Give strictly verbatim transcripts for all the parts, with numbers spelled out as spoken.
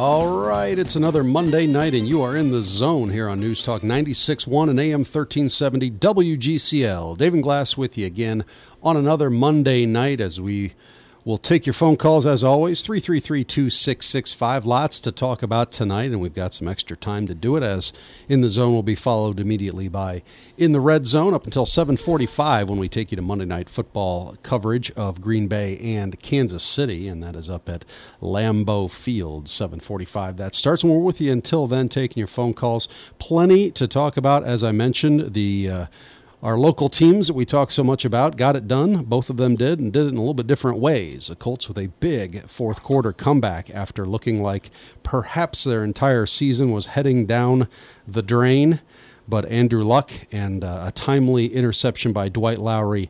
All right, it's another Monday night, and you are in the zone here on News Talk ninety-six point one and A M thirteen seventy W G C L. Dave and Glass with you again on another Monday night as we will take your phone calls, as always, three three three, two six six five. Lots to talk about tonight, and we've got some extra time to do it, as In the Zone will be followed immediately by In the Red Zone up until seven forty-five when we take you to Monday Night Football coverage of Green Bay and Kansas City, and that is up at Lambeau Field, seven forty-five. That starts, and we're with you until then, taking your phone calls. Plenty to talk about, as I mentioned. The uh, Our local teams that we talk so much about got it done. Both of them did, and did it in a little bit different ways. The Colts with a big fourth quarter comeback after looking like perhaps their entire season was heading down the drain. But Andrew Luck and uh, a timely interception by Dwight Lowry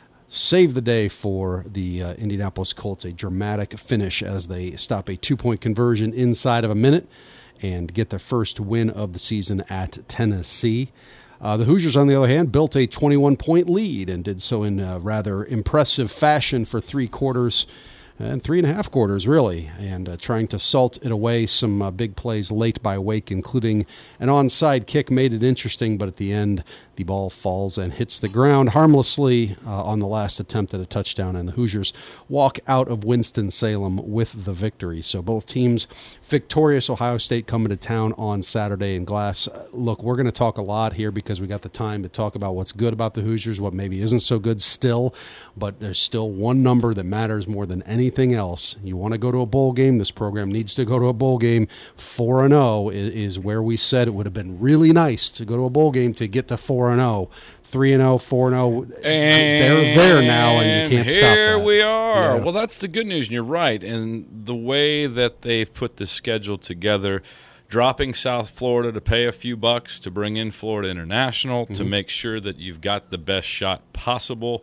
saved the day for the uh, Indianapolis Colts. A dramatic finish as they stop a two-point conversion inside of a minute and get their first win of the season at Tennessee. Uh, the Hoosiers, on the other hand, built a twenty-one point lead and did so in uh, rather impressive fashion for three quarters and three and a half quarters, really, and uh, trying to salt it away. Some uh, big plays late by Wake, including an onside kick, made it interesting, but at the end, the ball falls and hits the ground harmlessly uh, on the last attempt at a touchdown, and the Hoosiers walk out of Winston-Salem with the victory. So both teams victorious. Ohio State coming to town on Saturday. And Glass, uh, look, we're going to talk a lot here because we got the time to talk about what's good about the Hoosiers, what maybe isn't so good still, but there's still one number that matters more than anything else. You want to go to a bowl game, this program needs to go to a bowl game. four and oh is, is where we said it would have been really nice to go to a bowl game to get to four and oh. three and oh, four and oh, they're there now, and you can't stop that. Here we are. Yeah. Well, that's the good news, and you're right. And the way that they've put the schedule together, dropping South Florida to pay a few bucks to bring in Florida International mm-hmm. to make sure that you've got the best shot possible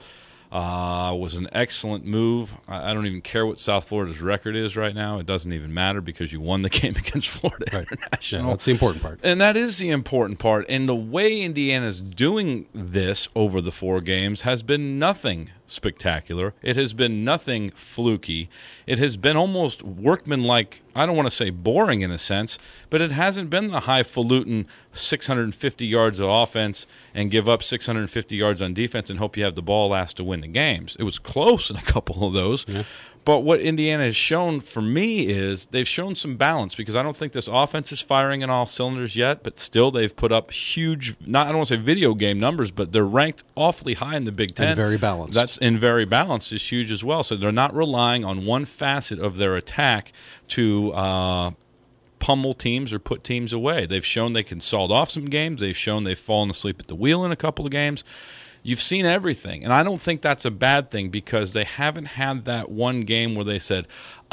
uh, was an excellent move. I, I don't even care what South Florida's record is right now. It doesn't even matter because you won the game against Florida right. International. Yeah, that's the important part. And that is the important part. And the way Indiana's doing this over the four games has been nothing spectacular. It has been nothing fluky. It has been almost workmanlike. I don't want to say boring in a sense, but it hasn't been the highfalutin six hundred fifty yards of offense and give up six hundred fifty yards on defense and hope you have the ball last to win the games. It was close in a couple of those. Yeah. But what Indiana has shown for me is they've shown some balance, because I don't think this offense is firing in all cylinders yet, but still they've put up huge, not I don't want to say video game numbers, but they're ranked awfully high in the Big Ten. And very balanced. That's and very balanced is huge as well. So they're not relying on one facet of their attack to uh, pummel teams or put teams away. They've shown they can salt off some games. They've shown they've fallen asleep at the wheel in a couple of games. You've seen everything, and I don't think that's a bad thing, because they haven't had that one game where they said,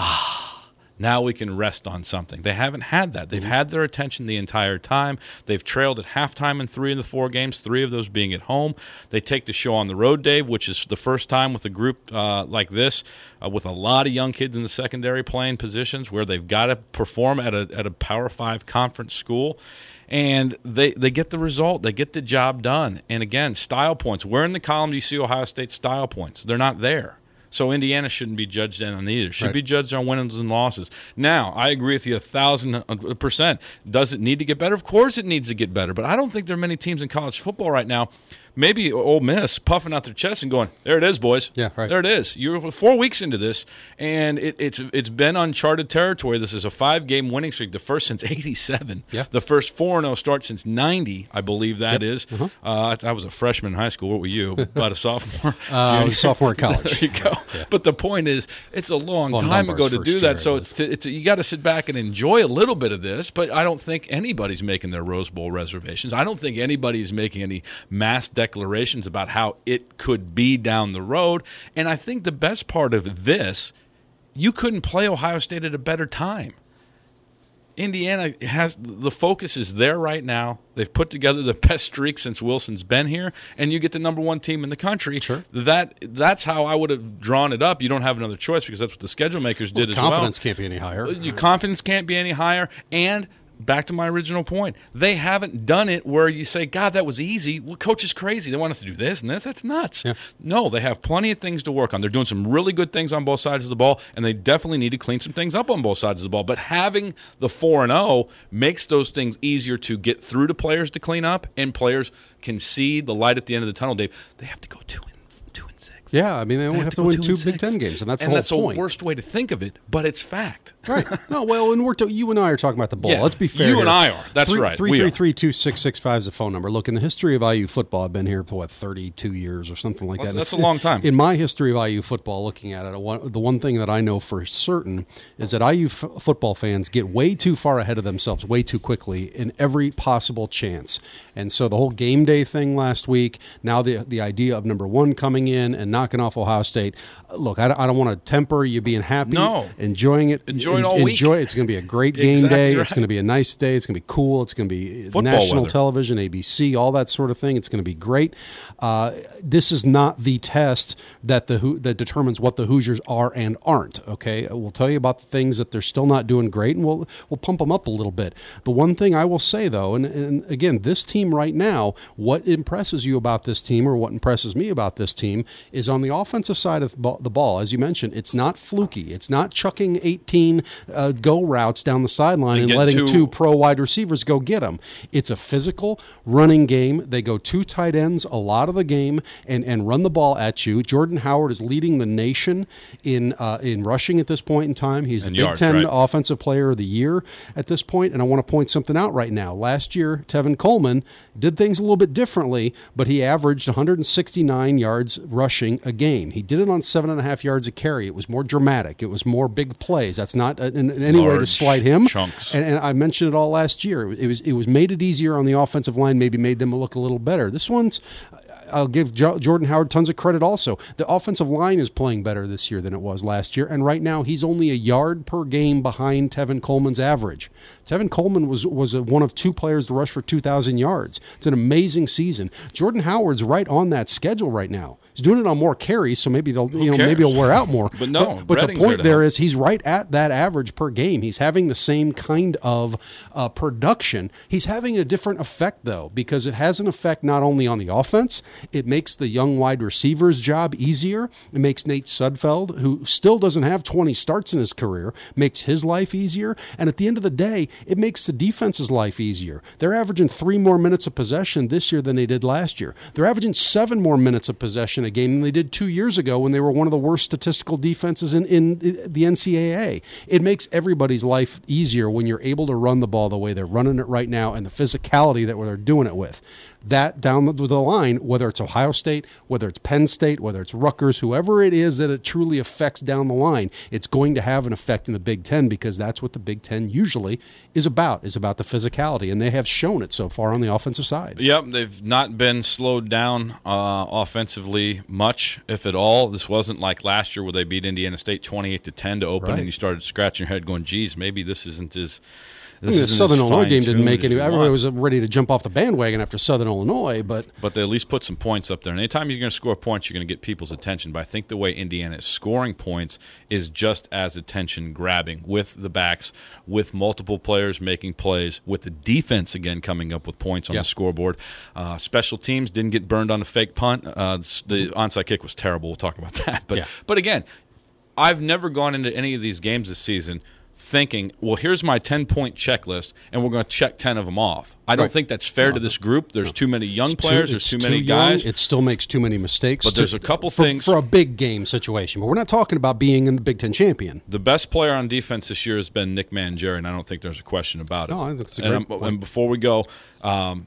ah, now we can rest on something. They haven't had that. They've had their attention the entire time. They've trailed at halftime in three of the four games, three of those being at home. They take the show on the road, Dave, which is the first time with a group uh, like this, uh, with a lot of young kids in the secondary playing positions where they've got to perform at a at a Power Five conference school. And they, they get the result. They get the job done. And, again, style points. Where in the column do you see Ohio State's style points? They're not there. So Indiana shouldn't be judged on either. Should right. be judged on wins and losses. Now, I agree with you a thousand percent. Does it need to get better? Of course it needs to get better. But I don't think there are many teams in college football right now, maybe Ole Miss, puffing out their chest and going, there it is, boys. Yeah, right. There it is. You're four weeks into this, and it, it's it's been uncharted territory. This is a five-game winning streak, the first since eighty-seven. Yeah. The first four and oh start since ninety, I believe that yep. is. Uh-huh. Uh, I was a freshman in high school. What were you? About a sophomore? uh, I was a sophomore in college. There you go. Yeah. But the point is, it's a long Fun time ago to do that, so it it's, it's you got to sit back and enjoy a little bit of this, but I don't think anybody's making their Rose Bowl reservations. I don't think anybody's making any mass declarations about how it could be down the road. And I think the best part of this, you couldn't play Ohio State at a better time. Indiana has the focus is there right now. They've put together the best streak since Wilson's been here, and you get the number one team in the country. Sure. That that's how I would have drawn it up. You don't have another choice because that's what the schedule makers did well, as well. Confidence can't be any higher. Your confidence can't be any higher, and back to my original point. They haven't done it where you say, God, that was easy. Well, coach is crazy. They want us to do this and this. That's nuts. Yeah. No, they have plenty of things to work on. They're doing some really good things on both sides of the ball, and they definitely need to clean some things up on both sides of the ball. But having the four and oh makes those things easier to get through to players to clean up, and players can see the light at the end of the tunnel, Dave. They have to go two and two and six. Yeah, I mean, they only They have, have to, to go win two two and Big six. Ten games, and that's and the whole that's point. the worst way to think of it, but it's fact. Right. No, well, and we're to, you and I are talking about the bowl. Yeah, Let's be fair. you here. and I are. That's three, right. Three We three are. three two six six five is the phone number. Look, in the history of I U football, I've been here for what thirty-two years or something like Well, that. that's If- a long time. In my history of I U football, looking at it, one, the one thing that I know for certain is that I U f- football fans get way too far ahead of themselves way too quickly in every possible chance. And so the whole game day thing last week, now the the idea of number one coming in and knocking off Ohio State. Look, I, I don't want to temper you being happy, No. enjoying it, Enjoy it all week. Enjoy it. It's going to be a great game Exactly day. right. It's going to be a nice day. It's going to be cool. It's going to be Football national weather. television, A B C, all that sort of thing. It's going to be great. Uh, this is not the test that the Hoo- that determines what the Hoosiers are and aren't. Okay, we'll tell you about the things that they're still not doing great, and we'll we'll pump them up a little bit. The one thing I will say though, and, and again, this team right now, what impresses you about this team, or what impresses me about this team, is on the offensive side of the ball, the ball as you mentioned, it's not fluky. It's not chucking eighteen uh, go routes down the sideline And and get letting two- two pro wide receivers go get them. It's a physical running game. They go two tight ends a lot of the game and, and run the ball at you. Jordan Howard is leading the nation in uh, in rushing at this point in time. He's And the Big yards, Ten right. Offensive Player of the Year at this point. And I want to point something out right now. Last year, Tevin Coleman did things a little bit differently, but he averaged one hundred sixty-nine yards rushing a game. He did it on seven and a half yards a carry. It was more dramatic. It was more big plays. That's not in, in any way to Large slight him. chunks. And, and I mentioned it all last year. It was it was made it easier on the offensive line. Maybe made them look a little better. This one's. I'll give jo- Jordan Howard tons of credit also. The offensive line is playing better this year than it was last year, and right now he's only a yard per game behind Tevin Coleman's average. Tevin Coleman was was a, one of two players to rush for two thousand yards. It's an amazing season. Jordan Howard's right on that schedule right now. He's doing it on more carries, so maybe it'll you know cares? maybe it'll wear out more. But no, but, but the Redding's there point to there help. is he's right at that average per game. He's having the same kind of uh, production. He's having a different effect though, because it has an effect not only on the offense. It makes the young wide receivers' job easier. It makes Nate Sudfeld, who still doesn't have twenty starts in his career, makes his life easier. And at the end of the day, it makes the defense's life easier. They're averaging three more minutes of possession this year than they did last year. They're averaging seven more minutes of possession a game than they did two years ago when they were one of the worst statistical defenses in, in the N C double A. It makes everybody's life easier when you're able to run the ball the way they're running it right now and the physicality that they're doing it with. That down the, the line, whether it's Ohio State, whether it's Penn State, whether it's Rutgers, whoever it is that it truly affects down the line, it's going to have an effect in the Big Ten because that's what the Big Ten usually is about, is about the physicality, and they have shown it so far on the offensive side. Yep, they've not been slowed down uh, offensively much, if at all. This wasn't like last year where they beat Indiana State twenty-eight to ten to open, Right. and you started scratching your head going, geez, maybe this isn't as I mean, the isn't Southern as Illinois game didn't fine-tuned make as any. you Everybody want. was ready to jump off the bandwagon after Southern Illinois, but But they at least put some points up there. And anytime you're going to score points, you're going to get people's attention. But I think the way Indiana is scoring points is just as attention-grabbing with the backs, with multiple players making plays, with the defense, again, coming up with points on Yeah. the scoreboard. Uh, special teams didn't get burned on a fake punt. Uh, the onside kick was terrible. We'll talk about that. But, Yeah. but again, I've never gone into any of these games this season thinking, well, here's my ten-point checklist, and we're going to check ten of them off. I don't Right. think that's fair to this group. There's too many young It's players. Too, There's it's too many young. guys. It still makes too many mistakes. But to- there's a couple for, things- for a big game situation. But we're not talking about being in the Big Ten champion. The best player on defense this year has been Nick Mangieri, and I don't think there's a question about it. No, I think it's a and, great I'm- point. and before we go, um,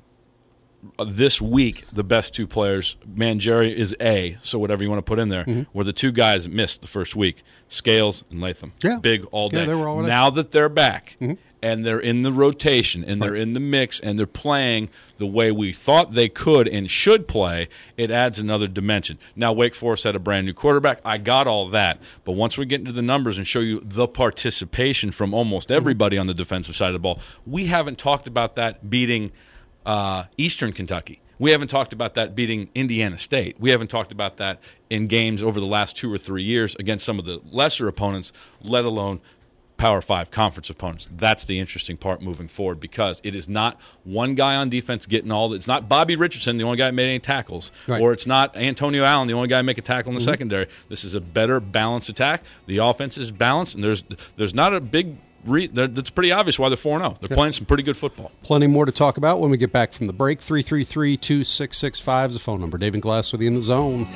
this week, the best two players, Mangieri is A, so whatever you want to put in there, Mm-hmm. were the two guys that missed the first week, Scales and Latham. Yeah. Big all day. Yeah, they were all day. Now that they're back, Mm-hmm. and they're in the rotation, and they're in the mix, and they're playing the way we thought they could and should play, it adds another dimension. Now, Wake Forest had a brand-new quarterback. I got all that. But once we get into the numbers and show you the participation from almost everybody on the defensive side of the ball, we haven't talked about that beating uh, Eastern Kentucky. We haven't talked about that beating Indiana State. We haven't talked about that in games over the last two or three years against some of the lesser opponents, let alone Power Five conference opponents. That's the interesting part moving forward, because it is not one guy on defense getting all. It's not Bobby Richardson, the only guy that made any tackles, right. or it's not Antonio Allen, the only guy to make a tackle in the mm-hmm. secondary. This is a better balanced attack. The offense is balanced, and there's there's not a big. Re- that's pretty obvious why they're four and oh. They're yeah. playing some pretty good football. Plenty more to talk about when we get back from the break. three three three, two six six five is the phone number. David Glass with you in the zone.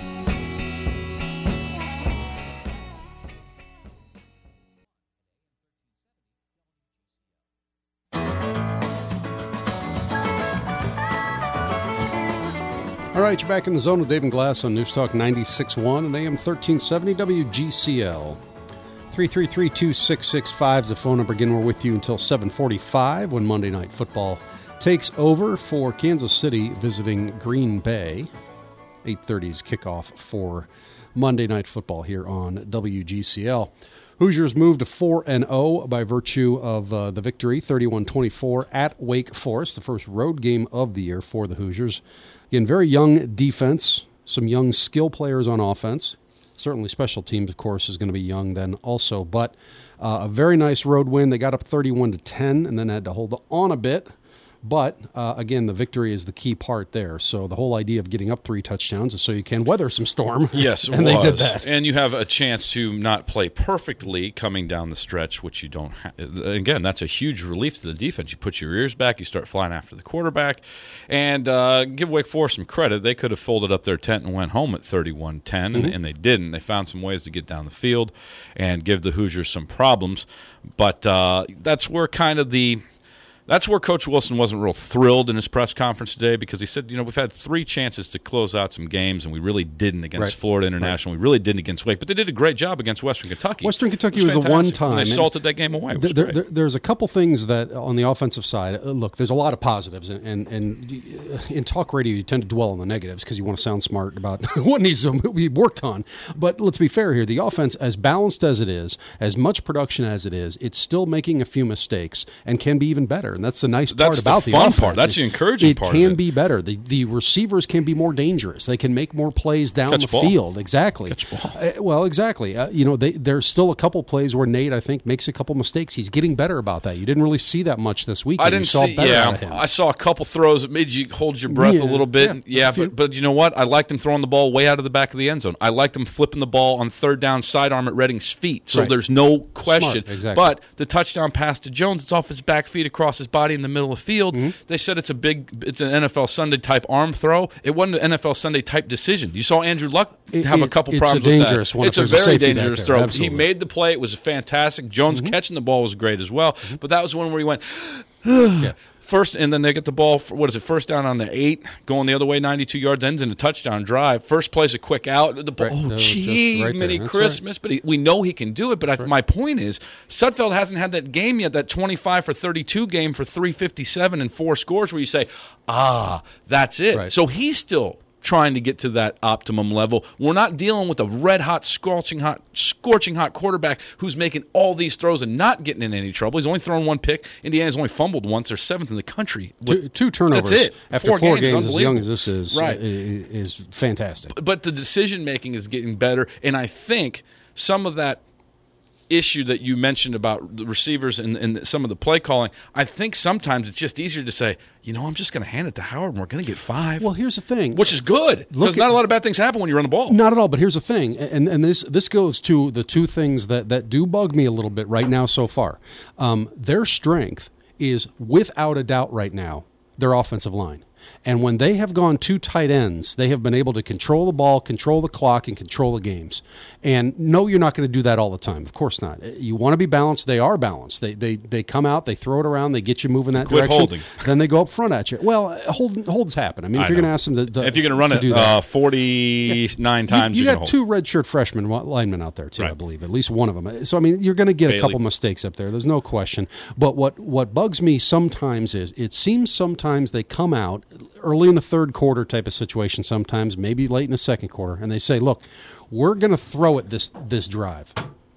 All right, you're back in the zone with David Glass on News Talk ninety-six point one and A M thirteen seventy W G C L. three three three, two six six five is the phone number. Again, we're with you until seven forty-five when Monday Night Football takes over for Kansas City visiting Green Bay. eight thirty is kickoff for Monday Night Football here on W G C L. Hoosiers moved to four and oh by virtue of uh, the victory, thirty-one twenty-four at Wake Forest, the first road game of the year for the Hoosiers. Again, very young defense, some young skill players on offense. Certainly special teams, of course, is going to be young then also. But uh, a very nice road win. They got up thirty-one to ten and then had to hold on a bit. But, uh, again, the victory is the key part there. So the whole idea of getting up three touchdowns is so you can weather some storm. Yes, it and was. they did that. And you have a chance to not play perfectly coming down the stretch, which you don't have. Again, that's a huge relief to the defense. You put your ears back, you start flying after the quarterback. And uh, give Wake Forest some credit. They could have folded up their tent and went home at thirty-one ten, mm-hmm. and, and they didn't. They found some ways to get down the field and give the Hoosiers some problems. But uh, that's where kind of the... That's where Coach Wilson wasn't real thrilled in his press conference today, because he said, you know, we've had three chances to close out some games, and we really didn't against right. Florida International. Right. We really didn't against Wake, but they did a great job against Western Kentucky. Western Kentucky was, was a one-time. They salted that game away. There, there, there's a couple things that on the offensive side, uh, look, there's a lot of positives, and, and, and in talk radio you tend to dwell on the negatives because you want to sound smart about what needs to be worked on. But let's be fair here. The offense, as balanced as it is, as much production as it is, it's still making a few mistakes and can be even better, and that's the nice that's part about the the fun offense. part. That's the encouraging it part. It can of it. be better. The the receivers can be more dangerous. They can make more plays down Catch the ball. field. Exactly. Catch ball. Uh, well, exactly. Uh, you know, they, there's still a couple plays where Nate, I think, makes a couple mistakes. He's getting better about that. You didn't really see that much this week. I didn't saw see. better Yeah, out of him. I saw a couple throws that made you hold your breath yeah, a little bit. Yeah, yeah but but you know what? I liked him throwing the ball way out of the back of the end zone. I liked him flipping the ball on third down sidearm at Redding's feet. So right. there's no question. Smart, exactly. But the touchdown pass to Jones, it's off his back feet across his body in the middle of the field. Mm-hmm. They said it's a big, it's an N F L Sunday type arm throw. It wasn't an N F L Sunday type decision. You saw Andrew Luck it, have it, a couple it's problems a dangerous with that. One it's a very a dangerous throw. Absolutely. He made the play. It was fantastic. Jones mm-hmm. catching the ball was great as well. Mm-hmm. But that was one where he went, yeah. First, and then they get the ball, for, what is it, first down on the eight, going the other way, ninety-two yards, ends in a touchdown drive. First play's a quick out. The ball, right. oh, no, gee, right mini That's Christmas. Right. But he, we know he can do it. But I, right. my point is, Sudfeld hasn't had that game yet, that twenty-five for thirty-two game for three fifty-seven and four scores where you say, ah, that's it. Right. So he's still trying to get to that optimum level. We're not dealing with a red-hot, scorching hot, scorching hot quarterback who's making all these throws and not getting in any trouble. He's only thrown one pick. Indiana's only fumbled once. They're seventh in the country. Two, two turnovers. That's it. After four, four games, games as young as this is, right. is, is fantastic. But the decision-making is getting better, and I think some of that issue that you mentioned about the receivers and, and some of the play calling, I think sometimes it's just easier to say, you know, I'm just going to hand it to Howard and we're going to get five. Well, here's the thing. Which is good. Because not a lot of bad things happen when you run the ball. Not at all, but here's the thing. And and this this goes to the two things that, that do bug me a little bit right now so far. Um, their strength is, without a doubt right now, their offensive line. And when they have gone two tight ends, they have been able to control the ball, control the clock, and control the games. And no, you're not going to do that all the time. Of course not. You want to be balanced. They are balanced. They they they come out, they throw it around, they get you moving that Quit direction. Holding. Then they go up front at you. Well, hold, holds happen. I mean, if I you're know. going to ask them to, to if you're going to run it uh, forty-nine yeah. times, you, you you're got two redshirt freshman linemen out there too, right. I believe, at least one of them. So I mean, you're going to get Bailey. a couple mistakes up there. There's no question. But what what bugs me sometimes is it seems sometimes they come out early in the third quarter type of situation, sometimes maybe late in the second quarter, and they say, look, we're going to throw it this this drive.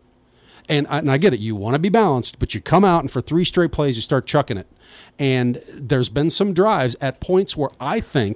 And I, and I get it. You want to be balanced, but you come out and for three straight plays, you start chucking it. And there's been some drives at points where I think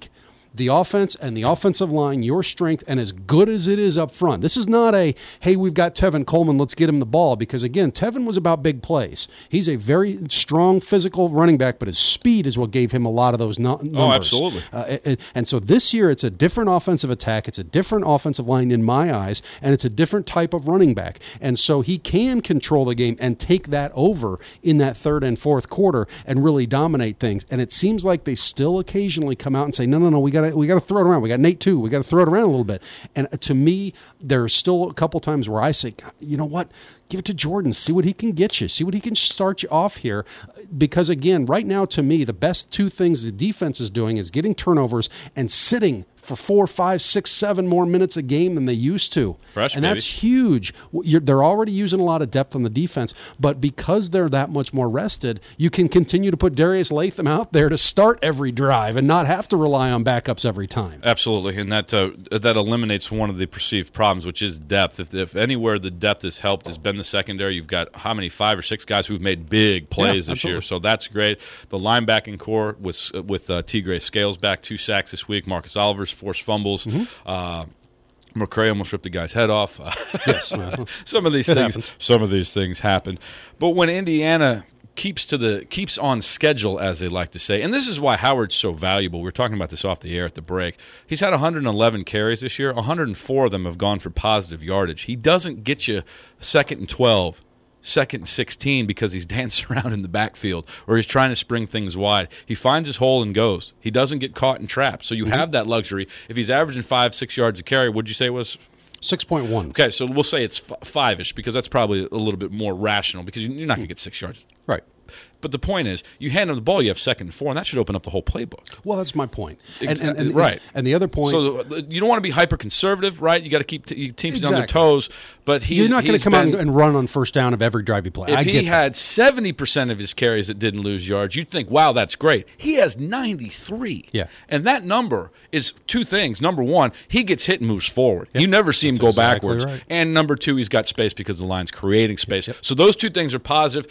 the offense and the offensive line your strength, and as good as it is up front. This is not a, hey, we've got Tevin Coleman, let's get him the ball, because, again, Tevin was about big plays. He's a very strong physical running back, but his speed is what gave him a lot of those no- numbers. Oh, absolutely. Uh, and, and so this year it's a different offensive attack. It's a different offensive line in my eyes, and it's a different type of running back. And so he can control the game and take that over in that third and fourth quarter and really dominate things. And it seems like they still occasionally come out and say, no, no, no, we got to we got to throw it around. We got Nate too. We got to throw it around a little bit. And to me, there's still a couple times where I say, you know what? Give it to Jordan. See what he can get you. See what he can start you off here. Because, again, right now, to me, the best two things the defense is doing is getting turnovers and sitting for four, five, six, seven more minutes a game than they used to. Fresh, and baby. That's huge. You're, they're already using a lot of depth on the defense, but because they're that much more rested, you can continue to put Darius Latham out there to start every drive and not have to rely on backups every time. Absolutely, and that uh, that eliminates one of the perceived problems, which is depth. If, if anywhere the depth has helped has been the secondary, you've got how many, five or six guys who've made big plays Yeah, this absolutely. year, so that's great. The linebacking core with, with uh, T. Gray Scales back, two sacks this week. Marcus Oliver's forced fumbles. Mm-hmm. Uh, McCray almost ripped the guy's head off. Uh, yes, some of these it things. happens. Some of these things happen, but when Indiana keeps to the keeps on schedule, as they like to say, and this is why Howard's so valuable. We were talking about this off the air at the break. He's had one hundred eleven carries this year. one hundred four of them have gone for positive yardage. He doesn't get you second and twelve. Second and sixteen because he's dancing around in the backfield or he's trying to spring things wide. He finds his hole and goes. He doesn't get caught in traps. So you mm-hmm. have that luxury. If he's averaging five, six yards a carry, what did you say it was? six point one. Okay, so we'll say it's f- five-ish because that's probably a little bit more rational because you're not going to get six yards. Right. But the point is, you hand him the ball, you have second and four, and that should open up the whole playbook. Well, that's my point. Exactly. And, and, and, right. And the other point. So you don't want to be hyper conservative, right? You got to keep t- teams exactly. on their toes. But he's, you're not going to come been, out and run on first down of every drive you play. If I get he that. had seventy percent of his carries that didn't lose yards, you'd think, wow, that's great. He has ninety-three. Yeah. And that number is two things. Number one, he gets hit and moves forward. Yep. You never see him that's go exactly backwards. Right. And number two, he's got space because the line's creating space. Yep. So those two things are positive.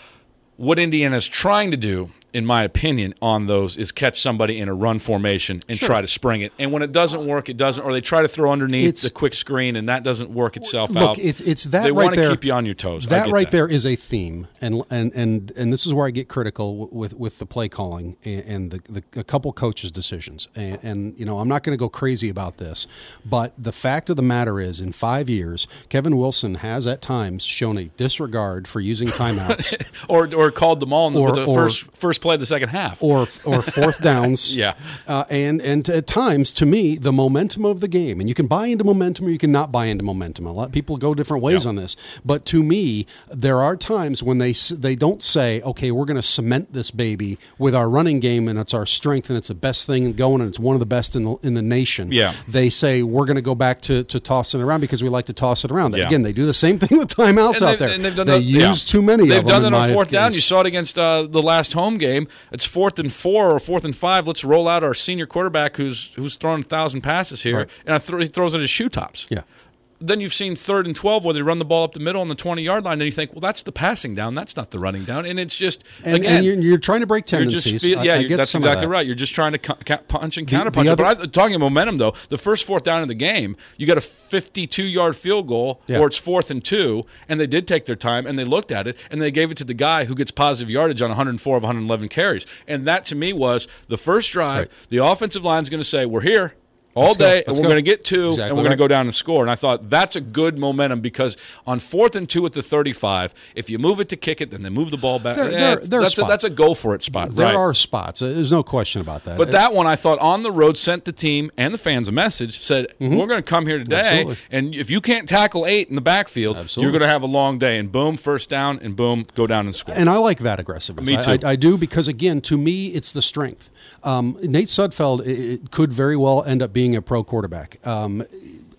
What Indiana's trying to do, in my opinion, on those is catch somebody in a run formation and sure. try to spring it. And when it doesn't work, it doesn't. Or they try to throw underneath it's, the quick screen, and that doesn't work itself look, out. Look, it's it's that they right want to there, keep you on your toes. That right that. there is a theme, and and and and this is where I get critical with with the play calling and, and the, the a couple coaches' decisions. And, and you know, I'm not going to go crazy about this, but the fact of the matter is, in five years, Kevin Wilson has at times shown a disregard for using timeouts, or or called them all in the, or, the or, first first play of the second half. Or or fourth downs, yeah, uh, and and at times, to me, the momentum of the game, and you can buy into momentum or you can not buy into momentum. A lot of people go different ways yeah. on this, but to me, there are times when they they don't say, okay, we're going to cement this baby with our running game, and it's our strength, and it's the best thing going, and it's one of the best in the in the nation. Yeah, they say we're going to go back to, to tossing it around because we like to toss it around. Yeah. Again, they do the same thing with timeouts out there. And they've done they the, use yeah. too many. They've of done them that in on my fourth down. case. You saw it against uh, the last home game. It's fourth and four or fourth and five. Let's roll out our senior quarterback who's who's thrown a thousand passes here, right. and I th- he throws it at his shoe tops. Yeah. Then you've seen third and twelve where they run the ball up the middle on the twenty-yard line, and you think, well, that's the passing down. That's not the running down. And it's just, and, again. and you're, you're trying to break You're tendencies. just feel, yeah, I, I you're, get that's some exactly of that. right. You're just trying to cu- cu- punch and The- counter punch. the But other- I, talking of momentum, though, the first fourth down of the game, you got a fifty-two-yard field goal, Yeah. or it's fourth and two, and they did take their time, and they looked at it, and they gave it to the guy who gets positive yardage on one hundred four of one hundred eleven carries. And that, to me, was the first drive. Right. The offensive line's going to say, we're here all Let's go. day, Let's and we're go. going to get two, Exactly and we're going right. to go down and score. And I thought that's a good momentum because on fourth and two at the thirty-five, if you move it to kick it, then they move the ball back. There- Eh, there- there are that's, a, spots. that's a go for it spot. There right. are spots. Uh, There's no question about that. But that one, I thought, on the road, sent the team and the fans a message, said, we're going to come here today, Absolutely. and if you can't tackle eight in the backfield, Absolutely. you're going to have a long day. And boom, first down, and boom, go down and score. And I like that aggressiveness. Me I, too. I, I do because, again, to me, it's the strength. Um, Nate Sudfeld it, it could very well end up being a pro quarterback. Um,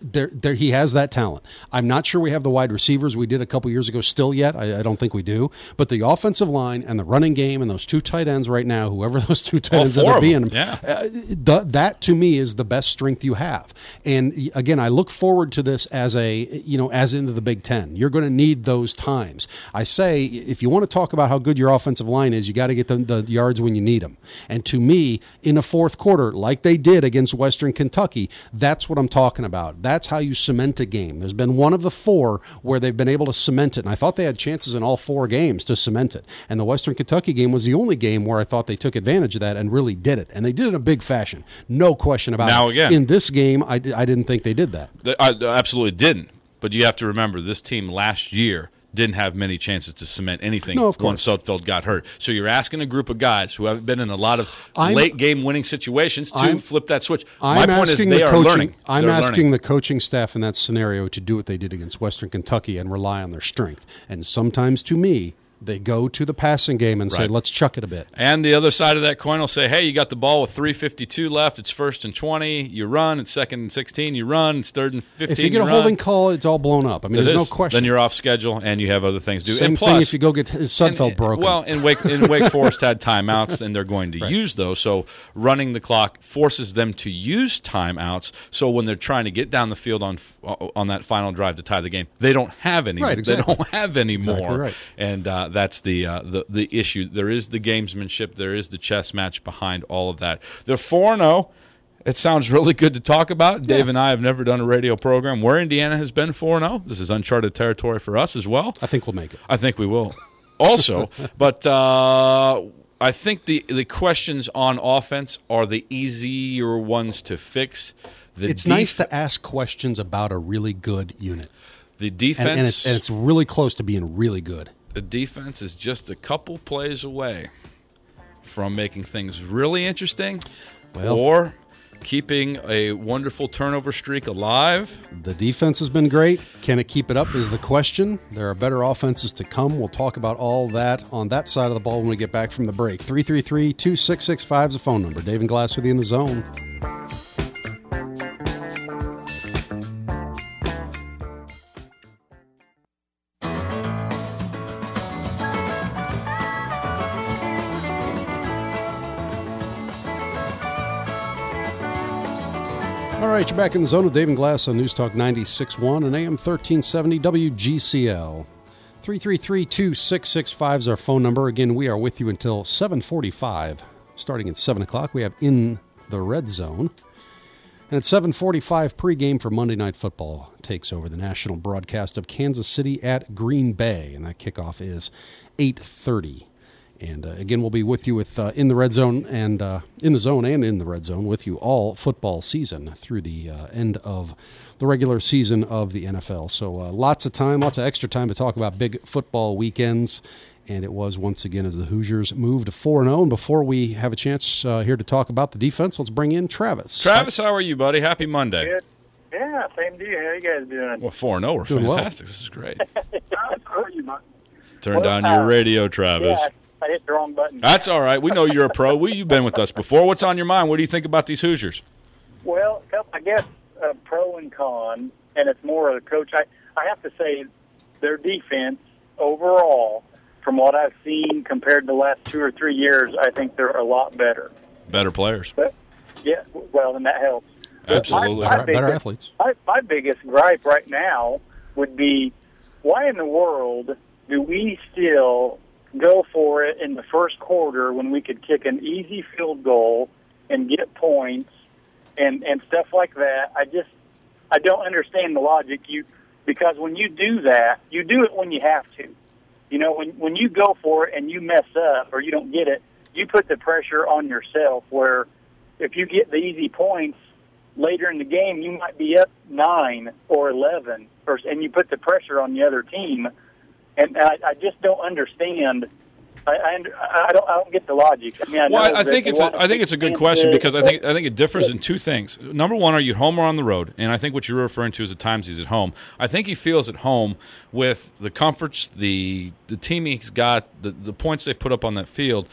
there, there, he has that talent. I'm not sure we have the wide receivers we did a couple years ago still yet. I, I don't think we do. But the offensive line and the running game and those two tight ends right now, whoever those two tight ends end up being, yeah. uh, the, that to me is the best strength you have. And again, I look forward to this as a, you know, as into the Big Ten. You're going to need those times. I say, if you want to talk about how good your offensive line is, you got to get the, the yards when you need them. And to me, in a fourth quarter, like they did against Western Kentucky, that's what I'm talking about. That's how you cement a game. There's been one of the four where they've been able to cement it, and I thought they had chances in all four games to cement it. And the Western Kentucky game was the only game where I thought they took advantage of that and really did it. And they did it in a big fashion. No question about now, it. Again, in this game, I, I didn't think they did that. They, I absolutely didn't. But you have to remember, this team last year didn't have many chances to cement anything no, once Sudfeld got hurt. So you're asking a group of guys who haven't been in a lot of I'm, late-game winning situations to I'm, flip that switch. I'm My point is they the are coaching, learning. I'm They're asking learning. the coaching staff in that scenario to do what they did against Western Kentucky and rely on their strength. And sometimes, to me, they go to the passing game and say, right. let's chuck it a bit. And the other side of that coin will say, hey, you got the ball with three fifty-two left. It's first and twenty. You run. It's second and sixteen. You run. It's third and fifteen. If you get you a run. holding call, it's all blown up. I mean, It there's is. no question. Then you're off schedule and you have other things to do. Same and plus, thing if you go get Sudfeld and, broken. Well, in Wake, in Wake Forest had timeouts, and they're going to right. use those. So running the clock forces them to use timeouts. So when they're trying to get down the field on on that final drive to tie the game, they don't have any. Right, exactly. They don't have any Exactly more. right. And uh, that's the, uh, the the issue. There is the gamesmanship. There is the chess match behind all of that. They're four and oh. It sounds really good to talk about. Dave yeah. and I have never done a radio program where Indiana has been four and oh. This is uncharted territory for us as well. I think we'll make it. I think we will also. But uh, I think the, the questions on offense are the easier ones to fix. The It's def- nice to ask questions about a really good unit. The defense. And, and, it's, and it's really close to being really good. The defense is just a couple plays away from making things really interesting Well, or keeping a wonderful turnover streak alive. The defense has been great. Can it keep it up is the question. There are better offenses to come. We'll talk about all that on that side of the ball when we get back from the break. three three three, two six six five is the phone number. Dave and Glass with you in the zone. All right, you're back in the zone with Dave and Glass on News Talk ninety-six point one and A M thirteen seventy W G C L. three three three, two six six five is our phone number. Again, we are with you until seven forty-five. Starting at seven o'clock, we have In the Red Zone. And at seven forty-five, pregame for Monday Night Football takes over the national broadcast of Kansas City at Green Bay. And that kickoff is eight thirty. And uh, again, we'll be with you with uh, In the Red Zone and uh, In the Zone and In the Red Zone with you all football season through the uh, end of the regular season of the N F L. So uh, lots of time, lots of extra time to talk about big football weekends. And it was once again as the Hoosiers moved to four and oh. And before we have a chance uh, here to talk about the defense, let's bring in Travis. Travis, how are you, buddy? Happy Monday. Good. Yeah, same to you. How you guys doing? Well, four and oh, we're Doing well. fantastic. This is great. Turn Well, down uh, your radio, Travis. Yeah, I hit the wrong button. That's all right. We know you're a pro. We, you've been with us before. What's on your mind? What do you think about these Hoosiers? Well, I guess uh, pro and con, and it's more of the coach. I, I have to say their defense overall, from what I've seen compared to the last two or three years, I think they're a lot better. Better players. But, yeah, well, then that helps. Absolutely. My, my Better, better biggest, athletes. My, my biggest gripe right now would be, why in the world do we still go for it in the first quarter when we could kick an easy field goal and get points and, and stuff like that? I just, I don't understand the logic. You because when you do that, you do it when you have to. You know, when when you go for it and you mess up or you don't get it, you put the pressure on yourself where if you get the easy points later in the game, you might be up nine or eleven, or, and you put the pressure on the other team. And I, I just don't understand. I, I, I don't. I don't get the logic. I mean, I, Well, know I that think they it's a, want to I think it's a good extend question it, because I but- think I think it differs in two things. Number one, are you at home or on the road? And I think what you're referring to is the times he's at home. I think he feels at home with the comforts, the the team he's got, the the points they've put up on that field.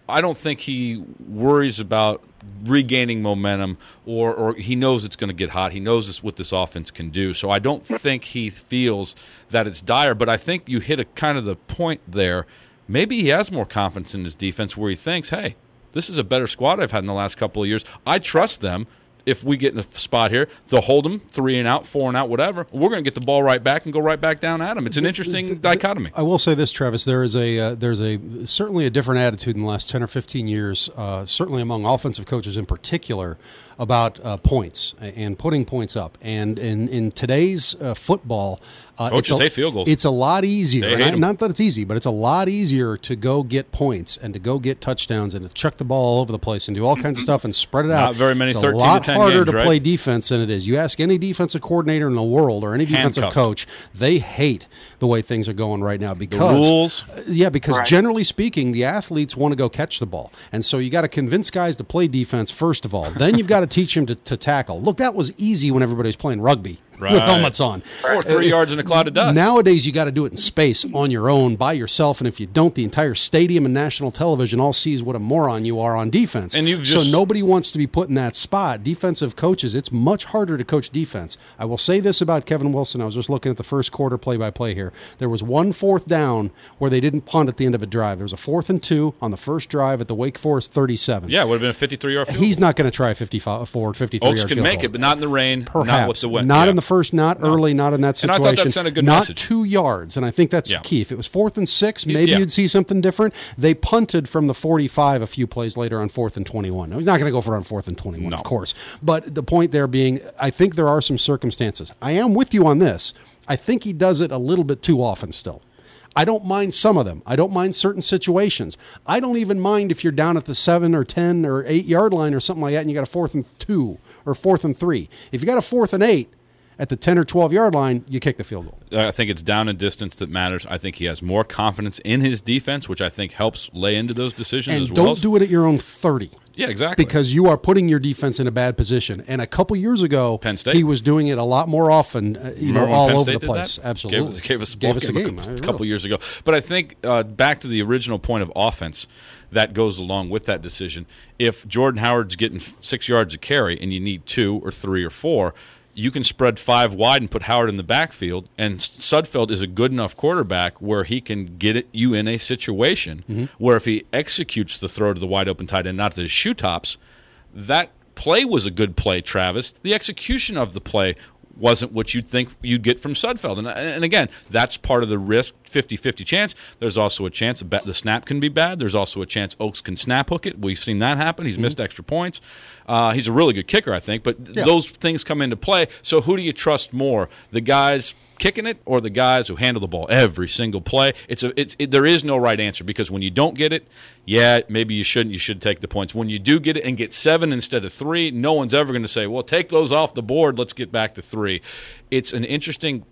I don't think he worries about regaining momentum, or, or he knows it's going to get hot. He knows this, what this offense can do. So I don't think he feels that it's dire, but I think you hit a kind of the point there. Maybe he has more confidence in his defense where he thinks, hey, this is a better squad I've had in the last couple of years. I trust them. If we get in a spot here, they'll hold them three and out, four and out, whatever. We're going to get the ball right back and go right back down at them. It's an interesting the, the, dichotomy. I will say this, Travis. There is a uh, there's a certainly a different attitude in the last ten or fifteen years, uh, certainly among offensive coaches in particular, about uh, points and putting points up. And in in today's uh, football, uh, coaches it's a, hate field goals. It's a lot easier. They hate I, them. not that it's easy, but it's a lot easier to go get points and to go get touchdowns and to chuck the ball all over the place and do all kinds of stuff and spread it out. Not very many it's a thirteen lot to ten harder games, to right? play defense than it is. You ask any defensive coordinator in the world or any defensive Handcuffed. coach, they hate the way things are going right now because The rules. yeah, because Right. generally speaking, the athletes want to go catch the ball. And so you got to convince guys to play defense first of all. Then you've got to teach them to, to tackle. Look, that was easy when everybody was playing rugby Right. with helmets on. Or three Uh, yards in a cloud of dust. Nowadays, you got to do it in space on your own by yourself. And if you don't, the entire stadium and national television all sees what a moron you are on defense. And you've so just- nobody wants to be put in that spot. Defensive coaches, it's much harder to coach defense. I will say this about Kevin Wilson. I was just looking at the first quarter play-by-play here. There was one fourth down where they didn't punt at the end of a drive. There was a fourth and two on the first drive at the Wake Forest thirty-seven. Yeah, it would have been a fifty-three yard field He's goal. not going to try a fifty-four, fifty-three Oaks yard can field make goal. it, but not in the rain, Perhaps. not with the wind. Not Yeah. in the first, not early, not in that And I situation. thought that sent a good not message. two yards, and I think that's Yeah. key. If it was fourth and six, maybe yeah. you'd see something different. They punted from the forty-five a few plays later on fourth and twenty-one. Now, he's not going to go for it on fourth and twenty-one, No. of course. But the point there being, I think there are some circumstances. I am with you on this. I think he does it a little bit too often still. I don't mind some of them. I don't mind certain situations. I don't even mind if you're down at the seven or ten or eight yard line or something like that and you got a fourth and two or fourth and three. If you got a fourth and eight at the ten or twelve yard line, you kick the field goal. I think it's down and distance that matters. I think he has more confidence in his defense, which I think helps lay into those decisions And as don't well. do it at your own thirty. Yeah, exactly. Because you are putting your defense in a bad position. And a couple years ago, Penn State. he was doing it a lot more often, uh, you Remember know, when all Penn over State the did place. that? Absolutely. Gave, gave us, a Gave ball us a game game. a, a couple years ago. But I think uh, back to the original point of offense that goes along with that decision. If Jordan Howard's getting six yards a carry and you need two or three or four, you can spread five wide and put Howard in the backfield, and Sudfeld is a good enough quarterback where he can get it, you in a situation Mm-hmm. where if he executes the throw to the wide open tight end, not to the shoe tops, that play was a good play, Travis. The execution of the play wasn't what you'd think you'd get from Sudfeld. And, and again, that's part of the risk, fifty-fifty chance. There's also a chance the snap can be bad. There's also a chance Oaks can snap hook it. We've seen that happen. He's mm-hmm. missed extra points. Uh, he's a really good kicker, I think. But yeah. those things come into play. So who do you trust more? The guys kicking it or the guys who handle the ball every single play? It's a it's it, there is no right answer, because when you don't get it, yeah, maybe you shouldn't. You should take the points. When you do get it and get seven instead of three, no one's ever going to say, well, take those off the board. Let's get back to three. It's an interesting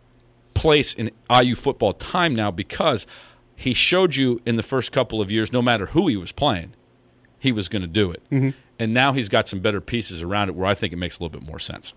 place in I U football time now, because he showed you in the first couple of years, no matter who he was playing, he was going to do it. Mm-hmm. And now he's got some better pieces around it where I think it makes a little bit more sense.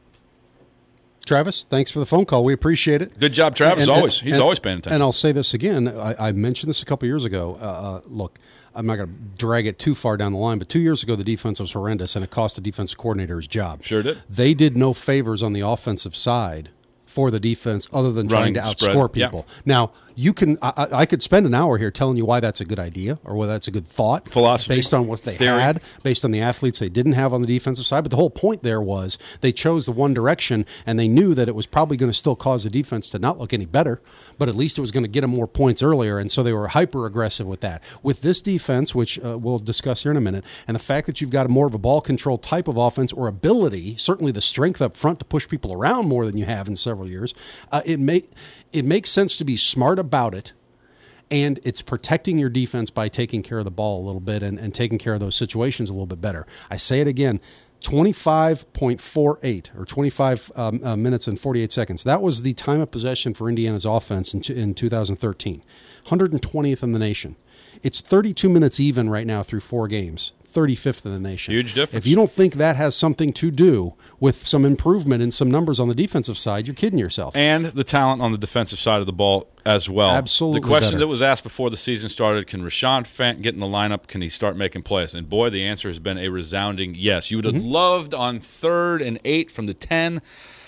Travis, thanks for the phone call. We appreciate it. Good job, Travis. And- always, and- he's always paying attention. And I'll say this again. I, I mentioned this a couple years ago. Uh, uh, look, I'm not going to drag it too far down the line, but two years ago the defense was horrendous, and it cost the defensive coordinator his job. Sure did. They did no favors on the offensive side for the defense other than Running trying to spread, outscore yeah. people. Now, you can. I, I could spend an hour here telling you why that's a good idea or whether that's a good thought, Philosophy. based on what they Theory. had, based on the athletes they didn't have on the defensive side. But the whole point there was they chose the one direction, and they knew that it was probably going to still cause the defense to not look any better, but at least it was going to get them more points earlier, and so they were hyper aggressive with that. With this defense, which uh, we'll discuss here in a minute, and the fact that you've got a more of a ball control type of offense or ability, certainly the strength up front to push people around more than you have in several years, uh, it may it makes sense to be smart about it. And it's protecting your defense by taking care of the ball a little bit and, and taking care of those situations a little bit better. I say it again, twenty-five point four eight or twenty-five um, uh, minutes and forty-eight seconds. That was the time of possession for Indiana's offense in, in two thousand thirteen, one hundred twentieth in the nation. It's thirty-two minutes even right now through four games. thirty-fifth in the nation. Huge difference. If you don't think that has something to do with some improvement in some numbers on the defensive side, you're kidding yourself. And the talent on the defensive side of the ball as well. Absolutely. The question better. that was asked before the season started, can Rashawn Fant get in the lineup? Can he start making plays? And, boy, the answer has been a resounding yes. You would have mm-hmm. loved on third and eight from the ten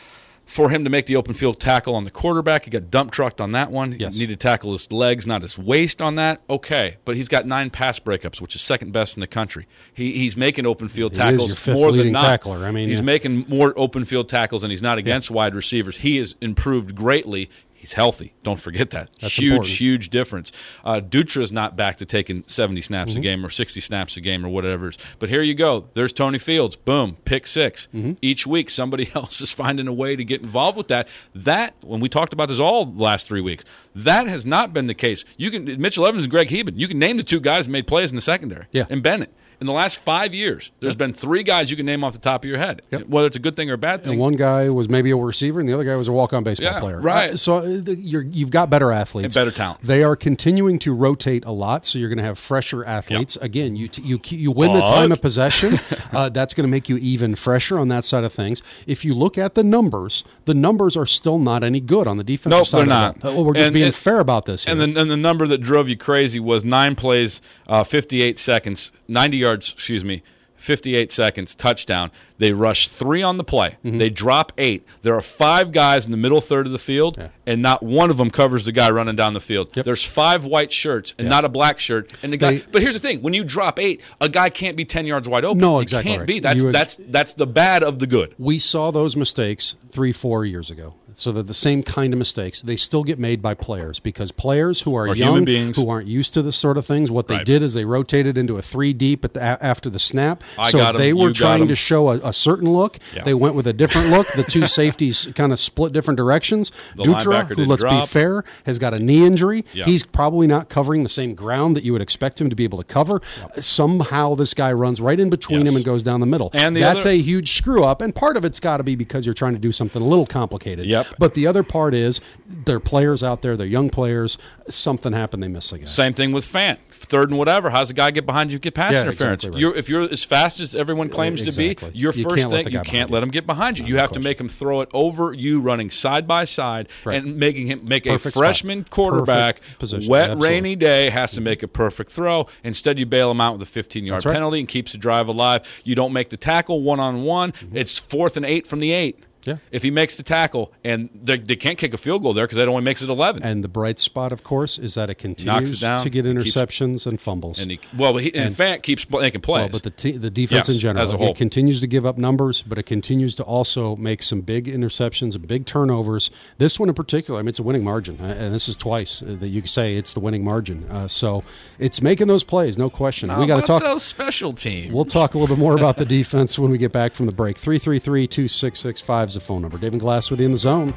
for him to make the open field tackle on the quarterback. He got dump trucked on that one. Yes. He needed to tackle his legs, not his waist on that. Okay, but he's got nine pass breakups, which is second best in the country. He, he's making open field He tackles is your fifth more leading than not. tackler. I mean, he's yeah. making more open field tackles, and he's not against yeah. wide receivers. He has improved greatly. He's healthy. Don't forget that. That's huge, important. huge difference. Uh, Dutra's not back to taking seventy snaps mm-hmm. a game or sixty snaps a game or whatever. But here you go. There's Tony Fields. Boom, pick six. Mm-hmm. Each week, somebody else is finding a way to get involved with that. That, when we talked about this all the last three weeks, that has not been the case. You can Mitchell Evans and Greg Heben. You can name the two guys that made plays in the secondary. Yeah. And Bennett. In the last five years, there's yep. been three guys you can name off the top of your head, yep. whether it's a good thing or a bad thing. And one guy was maybe a receiver, and the other guy was a walk-on baseball yeah, player. right. Uh, so uh, you're, you've got better athletes. And better talent. They are continuing to rotate a lot, so you're going to have fresher athletes. Yep. Again, you t- you you win but. the time of possession. uh, that's going to make you even fresher on that side of things. If you look at the numbers, the numbers are still not any good on the defensive nope, side. They're of not. The, uh, well, we're just and, being and, fair about this here. And the, and the number that drove you crazy was nine plays, uh, fifty-eight seconds, ninety yards, excuse me, fifty-eight seconds, touchdown. They rush three on the play. Mm-hmm. They drop eight. There are five guys in the middle third of the field, yeah. and not one of them covers the guy running down the field. Yep. There's five white shirts and yeah. not a black shirt. And the guy. They, but here's the thing: when you drop eight, a guy can't be ten yards wide open. No, he exactly. Can't right. be. That's would, that's that's the bad of the good. We saw those mistakes three, four years ago. So they're the same kind of mistakes. They still get made by players because players who are or young, beings. who aren't used to this sort of things, what they right. did is they rotated into a three deep at the, after the snap. I so got if they him, were you trying got to show a, a certain look, yeah. they went with a different look. The two safeties kind of split different directions. The Dutra, who, let's drop. be fair, has got a knee injury. Yeah. He's probably not covering the same ground that you would expect him to be able to cover. Yep. Somehow this guy runs right in between yes. him and goes down the middle. And the That's other- a huge screw up, and part of it's got to be because you're trying to do something a little complicated. Yep. But the other part is there are players out there, they're young players. Something happened, they miss a guy. Same thing with Fant. Third and whatever. How's the guy get behind you get pass Yeah, interference? exactly right. You're, if you're as fast as everyone claims Exactly. to be, your You first can't let thing, the you guy can't behind let you. him get behind you. No, you of have to course. make him throw it over you running side by side Right. and making him make Perfect a freshman spot. quarterback, Perfect position. wet, Absolutely. rainy day, has to make a perfect throw. Instead, you bail him out with a fifteen-yard That's right. penalty and keeps the drive alive. You don't make the tackle one-on-one. Mm-hmm. It's fourth and eight from the eight. Yeah. If he makes the tackle, and they, they can't kick a field goal there because that only makes it eleven. And the bright spot, of course, is that it Knocks continues it down, to get keeps- interceptions and fumbles. And he, well, he, and, And- Fant keeps making plays. Well, but the te- the defense Yes, in general, as a whole. it continues to give up numbers, but it continues to also make some big interceptions and big turnovers. This one in particular, I mean, it's a winning margin, uh, and this is twice uh, that you can say it's the winning margin. Uh, so it's making those plays, no question. How we got to about talk. those special teams. We'll talk a little bit more about the defense when we get back from the break. three three three, two six six five is the phone number. David Glass with you in the zone.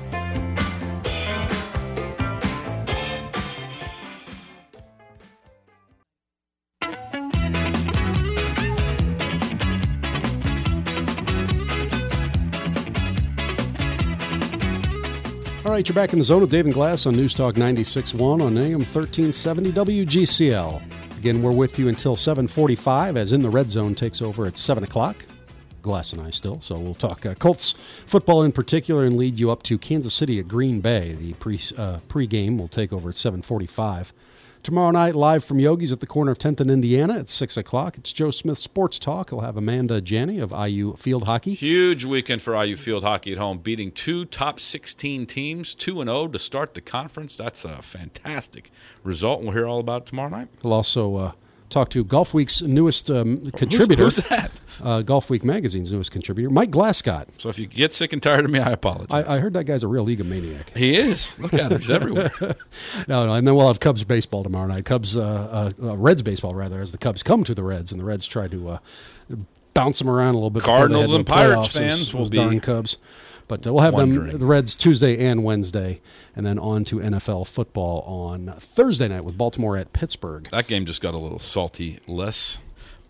All right, you're back in the zone with David Glass on News Talk ninety-six point one on A M thirteen seventy W G C L. Again, we're with you until seven forty-five as In the Red Zone takes over at seven o'clock. Glass and I still, so we'll talk uh, Colts football in particular and lead you up to Kansas City at Green Bay. The pre uh, pregame will take over at seven forty-five. Tomorrow night, live from Yogi's at the corner of tenth and Indiana at six o'clock. It's Joe Smith Sports Talk. We'll have Amanda Janney of I U Field Hockey. Huge weekend for I U Field Hockey at home, beating two top sixteen teams, two and oh to start the conference. That's a fantastic result, and we'll hear all about it tomorrow night. We'll also uh, talk to Golf Week's newest um, contributor. Who's, who's that? Uh, Golf Week Magazine's newest contributor, Mike Glascott. So if you get sick and tired of me, I apologize. I, I heard that guy's a real egomaniac. He is. Look at him. He's everywhere. No, no, and then we'll have Cubs baseball tomorrow night. Cubs, uh, uh, uh, Reds baseball, rather, as the Cubs come to the Reds, and the Reds try to uh, bounce them around a little bit. Cardinals before and they head to the Pirates playoffs, fans those, will those be darn Cubs. But uh, we'll have them, wondering. the Reds, Tuesday and Wednesday, and then on to N F L football on Thursday night with Baltimore at Pittsburgh. That game just got a little salty less.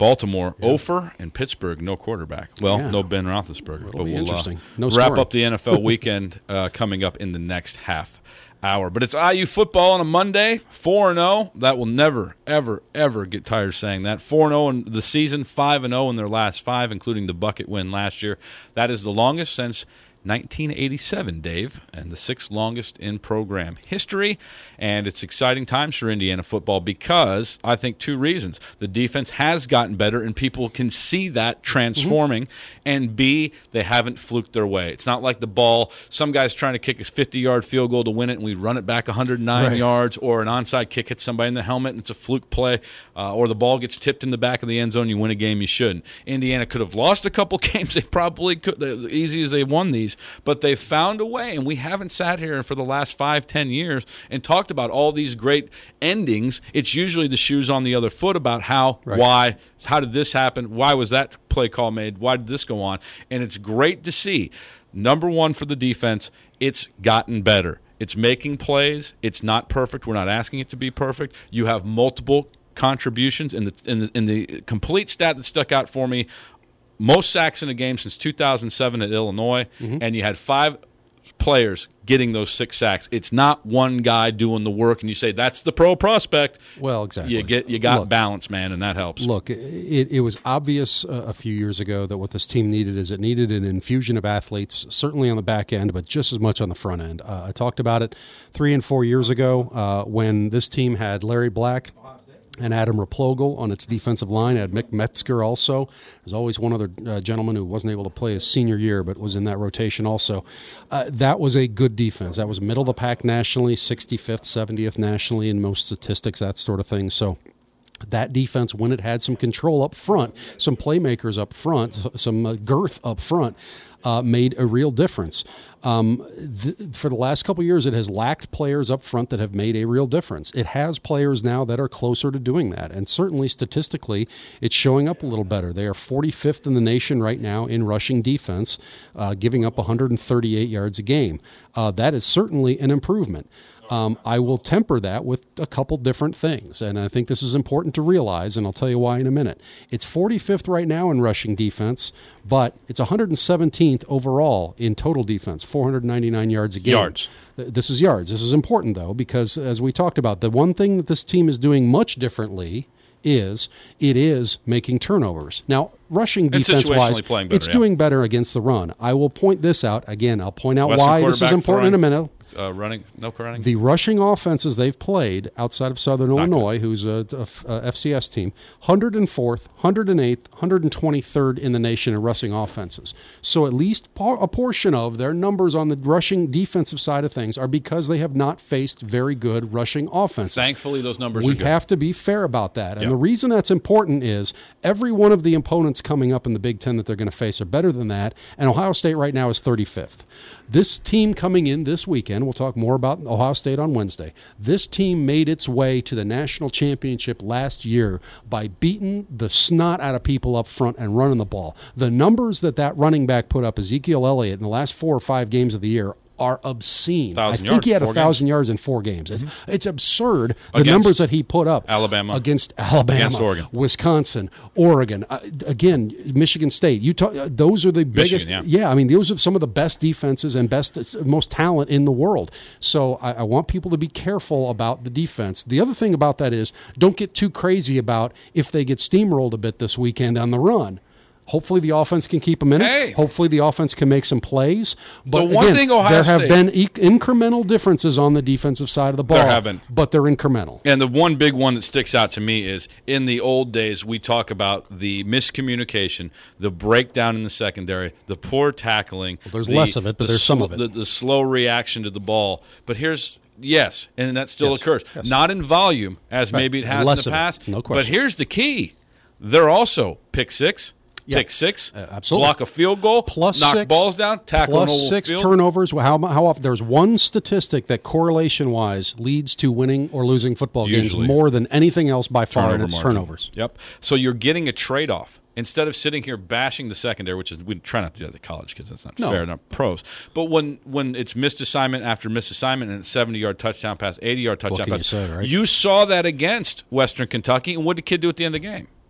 Baltimore, yeah. Ofer, and Pittsburgh, no quarterback. Well, yeah. no Ben Roethlisberger. It'll but be we'll interesting. Uh, no wrap scoring. up the N F L weekend uh, coming up in the next half hour. But it's I U football on a Monday, four and oh. That will never, ever, ever get tired of saying that. four and oh in the season, five and oh in their last five, including the bucket win last year. That is the longest since nineteen eighty-seven, Dave, and the sixth longest in program history. And it's exciting times for Indiana football because I think two reasons. The defense has gotten better, and people can see that transforming. Mm-hmm. And B, they haven't fluked their way. It's not like the ball, some guy's trying to kick a fifty-yard field goal to win it, and we run it back one hundred nine right. yards, or an onside kick hits somebody in the helmet, and it's a fluke play, uh, or the ball gets tipped in the back of the end zone, you win a game you shouldn't. Indiana could have lost a couple games. They probably could, as easy as they won these. But they found a way, and we haven't sat here for the last five, ten years and talked about all these great endings. It's usually the shoes on the other foot about how, right. why, how did this happen, why was that play call made, why did this go on? And it's great to see. Number one for the defense, it's gotten better. It's making plays. It's not perfect. We're not asking it to be perfect. You have multiple contributions. In the, in the, in the complete stat that stuck out for me, most sacks in a game since two thousand seven at Illinois, mm-hmm. and you had five players getting those six sacks. It's not one guy doing the work, and you say that's the pro prospect. Well, exactly. You get you got look, balance, man, and that helps. Look, it, it was obvious uh, a few years ago that what this team needed is it needed an infusion of athletes, certainly on the back end, but just as much on the front end. Uh, I talked about it three and four years ago uh, when this team had Larry Black and Adam Replogle on its defensive line. It had Mick Metzger also. There's always one other uh, gentleman who wasn't able to play his senior year but was in that rotation also. Uh, that was a good defense. That was middle of the pack nationally, sixty-fifth, seventieth nationally in most statistics, that sort of thing. So that defense, when it had some control up front, some playmakers up front, some uh, girth up front, uh, made a real difference. Um, th- for the last couple of years, it has lacked players up front that have made a real difference. It has players now that are closer to doing that, and certainly statistically, it's showing up a little better. They are forty-fifth in the nation right now in rushing defense, uh, giving up one hundred thirty-eight yards a game. Uh, that is certainly an improvement. Um, I will temper that with a couple different things, and I think this is important to realize, and I'll tell you why in a minute. It's forty-fifth right now in rushing defense, but it's one hundred seventeenth overall in total defense, four hundred ninety-nine yards a game. Yards. This is yards. This is important, though, because as we talked about, the one thing that this team is doing much differently is it is making turnovers. Now, rushing defense-wise, it's yeah. doing better against the run. I will point this out. Again, I'll point out Western why this is important throwing, in a minute. Uh, running, no running. The rushing offenses they've played outside of Southern Not Illinois, good. who's a, a, a F C S team, one hundred fourth, one hundred eighth, one hundred twenty-third in the nation in rushing offenses. So at least par- a portion of their numbers on the rushing defensive side of things are because they have not faced very good rushing offenses. Thankfully, those numbers we are good. We have to be fair about that. And yep. the reason that's important is every one of the opponents coming up in the Big Ten that they're going to face are better than that, and Ohio State right now is thirty-fifth. This team coming in this weekend, we'll talk more about Ohio State on Wednesday. This team made its way to the national championship last year by beating the snot out of people up front and running the ball. The numbers that that running back put up, Ezekiel Elliott, in the last four or five games of the year are obscene. I think yards, he had a thousand games. yards in four games. It's, Mm-hmm. it's absurd, the against numbers that he put up. Alabama. Against Alabama. Against Oregon. Wisconsin, Oregon. Uh, again, Michigan State. Utah. Uh, those are the Michigan, biggest. yeah. yeah, I mean, those are some of the best defenses and best, most talent in the world. So I, I want people to be careful about the defense. The other thing about that is don't get too crazy about if they get steamrolled a bit this weekend on the run. Hopefully the offense can keep them in it. Hey. Hopefully the offense can make some plays. But the one again, thing Ohio there have State, been e- incremental differences on the defensive side of the ball. There have been. But they're incremental. And the one big one that sticks out to me is in the old days, we talk about the miscommunication, the breakdown in the secondary, the poor tackling. Well, there's the, less of it, but the there's some sl- of it. The, the slow reaction to the ball. But here's – yes, and that still Yes. occurs. Yes. Not in volume as Right. maybe it has Less in the of it. past. No But question. here's the key. They're also pick six. Yeah. Pick six, Uh, absolutely. block a field goal, Plus knock six, balls down, tackle an plus oval six field. turnovers. How, how often? There's one statistic that correlation-wise leads to winning or losing football Usually. games more than anything else by far, Turnover and it's margin. turnovers. Yep. So you're getting a trade-off. Instead of sitting here bashing the secondary, which is we try not to do that at college because that's not No. fair, not pros. But when when it's missed assignment after missed assignment and it's seventy-yard touchdown pass, eighty-yard touchdown can you pass, say, right? you saw that against Western Kentucky, and what did the kid do at the end of the game?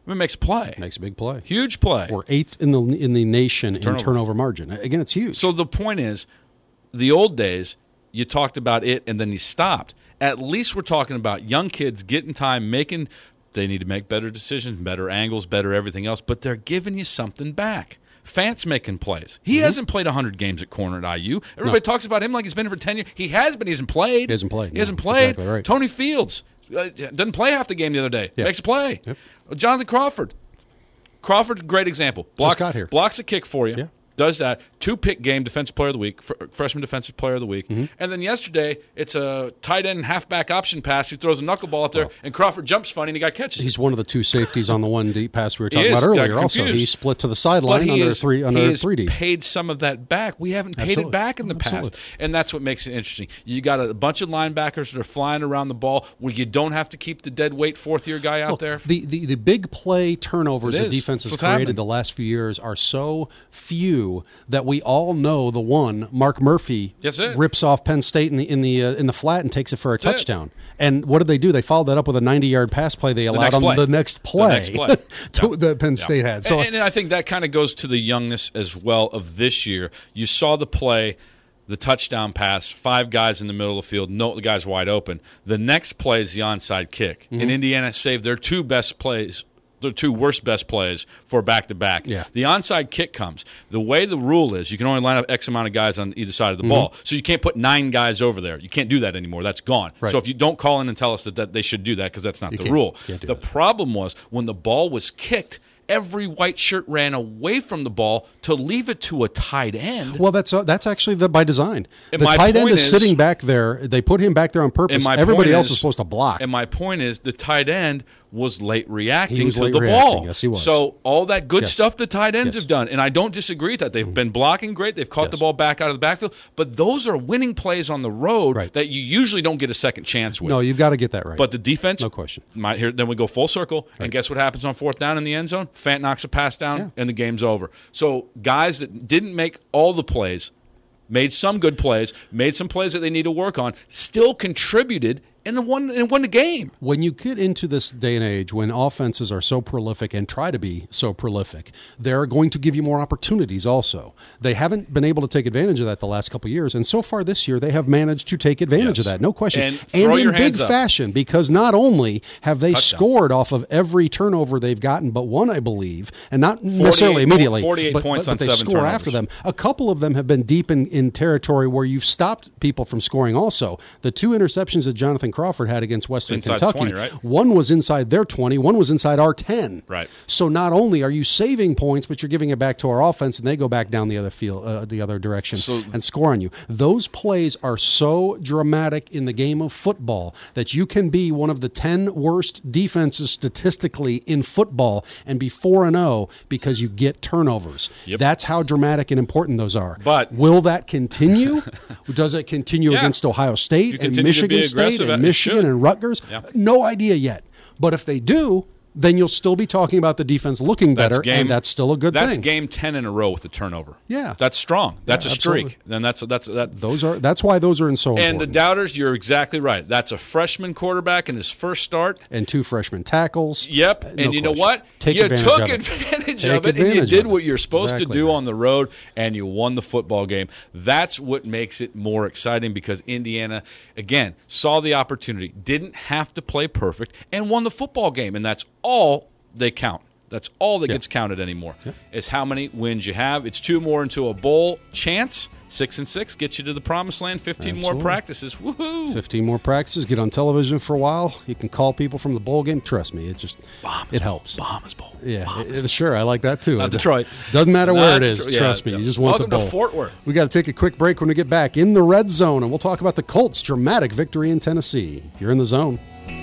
I mean, makes a play. Makes a big play. Huge play. We're eighth in the in the nation Turnover. in turnover margin. Again, it's huge. So the point is, the old days, you talked about it and then you stopped. At least we're talking about young kids getting time, making – they need to make better decisions, better angles, better everything else, but they're giving you something back. Fant's making plays. He mm-hmm. hasn't played one hundred games at corner at I U. Everybody no. talks about him like he's been here for ten years. He has, but he hasn't played. He hasn't played. He no, hasn't played. Exactly right. Tony Fields uh, didn't play half the game the other day. Yep. Makes a play. Yep. Jonathan Crawford. Crawford's a great example. Blocks, Just got here. Blocks a kick for you. Yeah. Does that. Two-pick game, defensive player of the week, fr- freshman defensive player of the week. Mm-hmm. And then yesterday, it's a tight end halfback option pass who throws a knuckleball up there, well, and Crawford jumps funny, and the guy catches it. He's one of the two safeties on the one deep pass we were talking He about is. earlier. Got Also, confused. he split to the sideline under is, a three under he a has three D. Paid some of that back. We haven't paid Absolutely. it back in the Absolutely. past, and that's what makes it interesting. You got a bunch of linebackers that are flying around the ball where you don't have to keep the dead weight fourth year guy out Look, there. The, the the big play turnovers It that is. defense has It's what's created happening. the last few years are so few that we all know the one Mark Murphy That's it. rips off Penn State in the in the uh, in the flat and takes it for a That's touchdown. And what did they do? They followed that up with a ninety-yard pass play they allowed next on play. the next play, The next play. to, Yeah. that Penn Yeah. State had. So and, and I think that kind of goes to the youngness as well of this year. You saw the play, the touchdown pass, five guys in the middle of the field, no, the guy's wide open. The next play is the onside kick. Mm-hmm. And Indiana saved their two best plays, their two worst best plays for back-to-back. Yeah. The onside kick comes. The way the rule is, you can only line up X amount of guys on either side of Mm-hmm. the ball. So you can't put nine guys over there. You can't do that anymore. That's gone. Right. So if you don't call in and tell us that, that they should do that, because that's not You the can't- rule. can't do The that. problem was when the ball was kicked, every white shirt ran away from the ball to leave it to a tight end. Well, that's uh, that's actually the, by design. And the my tight end point is, is- sitting back there. They put him back there on purpose. And my Everybody point else is- is supposed to block. And my point is, the tight end was late reacting He was to late the reacting. ball. Yes, he was. So all that good Yes. stuff the tight ends Yes. have done, and I don't disagree with that. They've been blocking great. They've caught Yes. the ball back out of the backfield. But those are winning plays on the road Right. that you usually don't get a second chance with. no, you've got to get that right. But the defense, No question. My, here, then we go full circle, and guess what happens on fourth down in the end zone? Fant knocks a pass down, Yeah. and the game's over. So guys that didn't make all the plays, made some good plays, made some plays that they need to work on, still contributed and the one and won the game. When you get into this day and age when offenses are so prolific and try to be so prolific, they're going to give you more opportunities also. They haven't been able to take advantage of that the last couple of years, and so far this year they have managed to take advantage Yes. of that, no question. And And, throw in your big hands up. fashion, because not only have they Touchdown. scored off of every turnover they've gotten, but one, I believe, and not necessarily po- immediately, forty-eight but, points but, on but they seven score turnovers. after them. A couple of them have been deep in, in territory where you've stopped people from scoring also. The two interceptions that Jonathan Crawford had against Western Inside Kentucky, twenty, right? one was inside their twenty, one was inside our ten. Right. So not only are you saving points, but you're giving it back to our offense, and they go back down the other field, uh, the other direction, So- and score on you. Those plays are so dramatic in the game of football that you can be one of the ten worst defenses statistically in football and be four and zero because you get turnovers. Yep. That's how dramatic and important those are. But- will that continue? Does it continue Yeah. against Ohio State You and continue to be Michigan State aggressive, and it Michigan should. and Rutgers? Yeah. No idea yet. But if they do, then you'll still be talking about the defense looking That's better, game- and that's still a good That's thing. game ten in a row with a turnover. Yeah. That's strong. That's Yeah, a streak. absolutely. Then that's that's that. Those are that's why those are in so And the important. doubters, you're exactly right. That's a freshman quarterback in his first start. And two freshman tackles. Yep. No and you know question. what? Take you advantage took of it. advantage Take of it, and you advantage did of it. what you're supposed Exactly to do right. on the road, and you won the football game. That's what makes it more exciting because Indiana, again, saw the opportunity, didn't have to play perfect, and won the football game. And that's all they count. That's all that Yeah. gets counted anymore, is how many wins you have. It's two more into a bowl chance. Six and six gets you to the promised land. Fifteen Absolutely. more practices. Woohoo! fifteen more practices. Get on television for a while. You can call people from the bowl game. Trust me, it just it helps. Bahamas Bowl. Yeah, Bahamas it- sure. I like that too. Not It Detroit. Doesn't matter Not where it is. Detroit. Yeah, Trust me. yeah. You just want Welcome the to bowl. Fort Worth. We got to take a quick break when we get back in the red zone, and we'll talk about the Colts' dramatic victory in Tennessee. You're in the zone.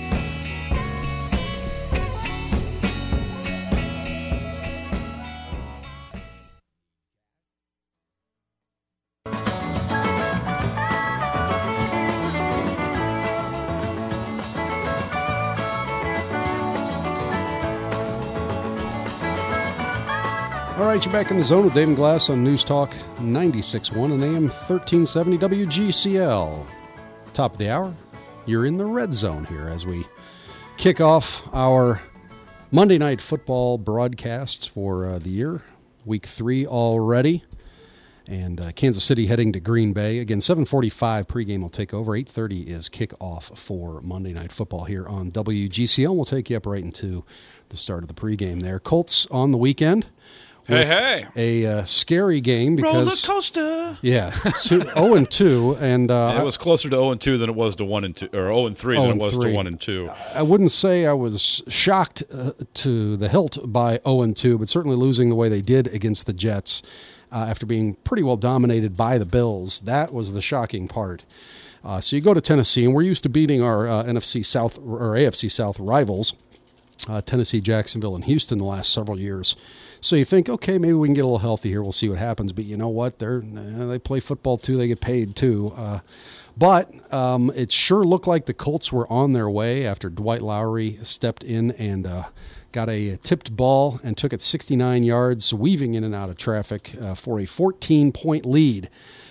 All right, you're back in the zone with Dave and Glass on News Talk ninety-six point one and A M thirteen seventy W G C L. Top of the hour, you're in the red zone here as we kick off our Monday Night Football broadcast for uh, the year, week three already. And uh, Kansas City heading to Green Bay. Again, seven forty-five pregame will take over. eight thirty is kickoff for Monday Night Football here on W G C L. We'll take you up right into the start of the pregame there. Colts on the weekend. Hey, hey. A uh, scary game because... Roller coaster. Yeah, oh and two. And, uh, it was closer to oh and two than it was to one and two, or oh and three than it was to one and two. I wouldn't say I was shocked uh, to the hilt by oh and two, but certainly losing the way they did against the Jets uh, after being pretty well dominated by the Bills. That was the shocking part. Uh, so you go to Tennessee, and we're used to beating our uh, N F C South or A F C South rivals, uh, Tennessee, Jacksonville, and Houston the last several years. So you think, okay, maybe we can get a little healthy here. We'll see what happens. But you know what? They're they play football too. They get paid too. Uh, but um, it sure looked like the Colts were on their way after Dwight Lowery stepped in and uh, got a tipped ball and took it sixty-nine yards, weaving in and out of traffic uh, for a fourteen-point lead.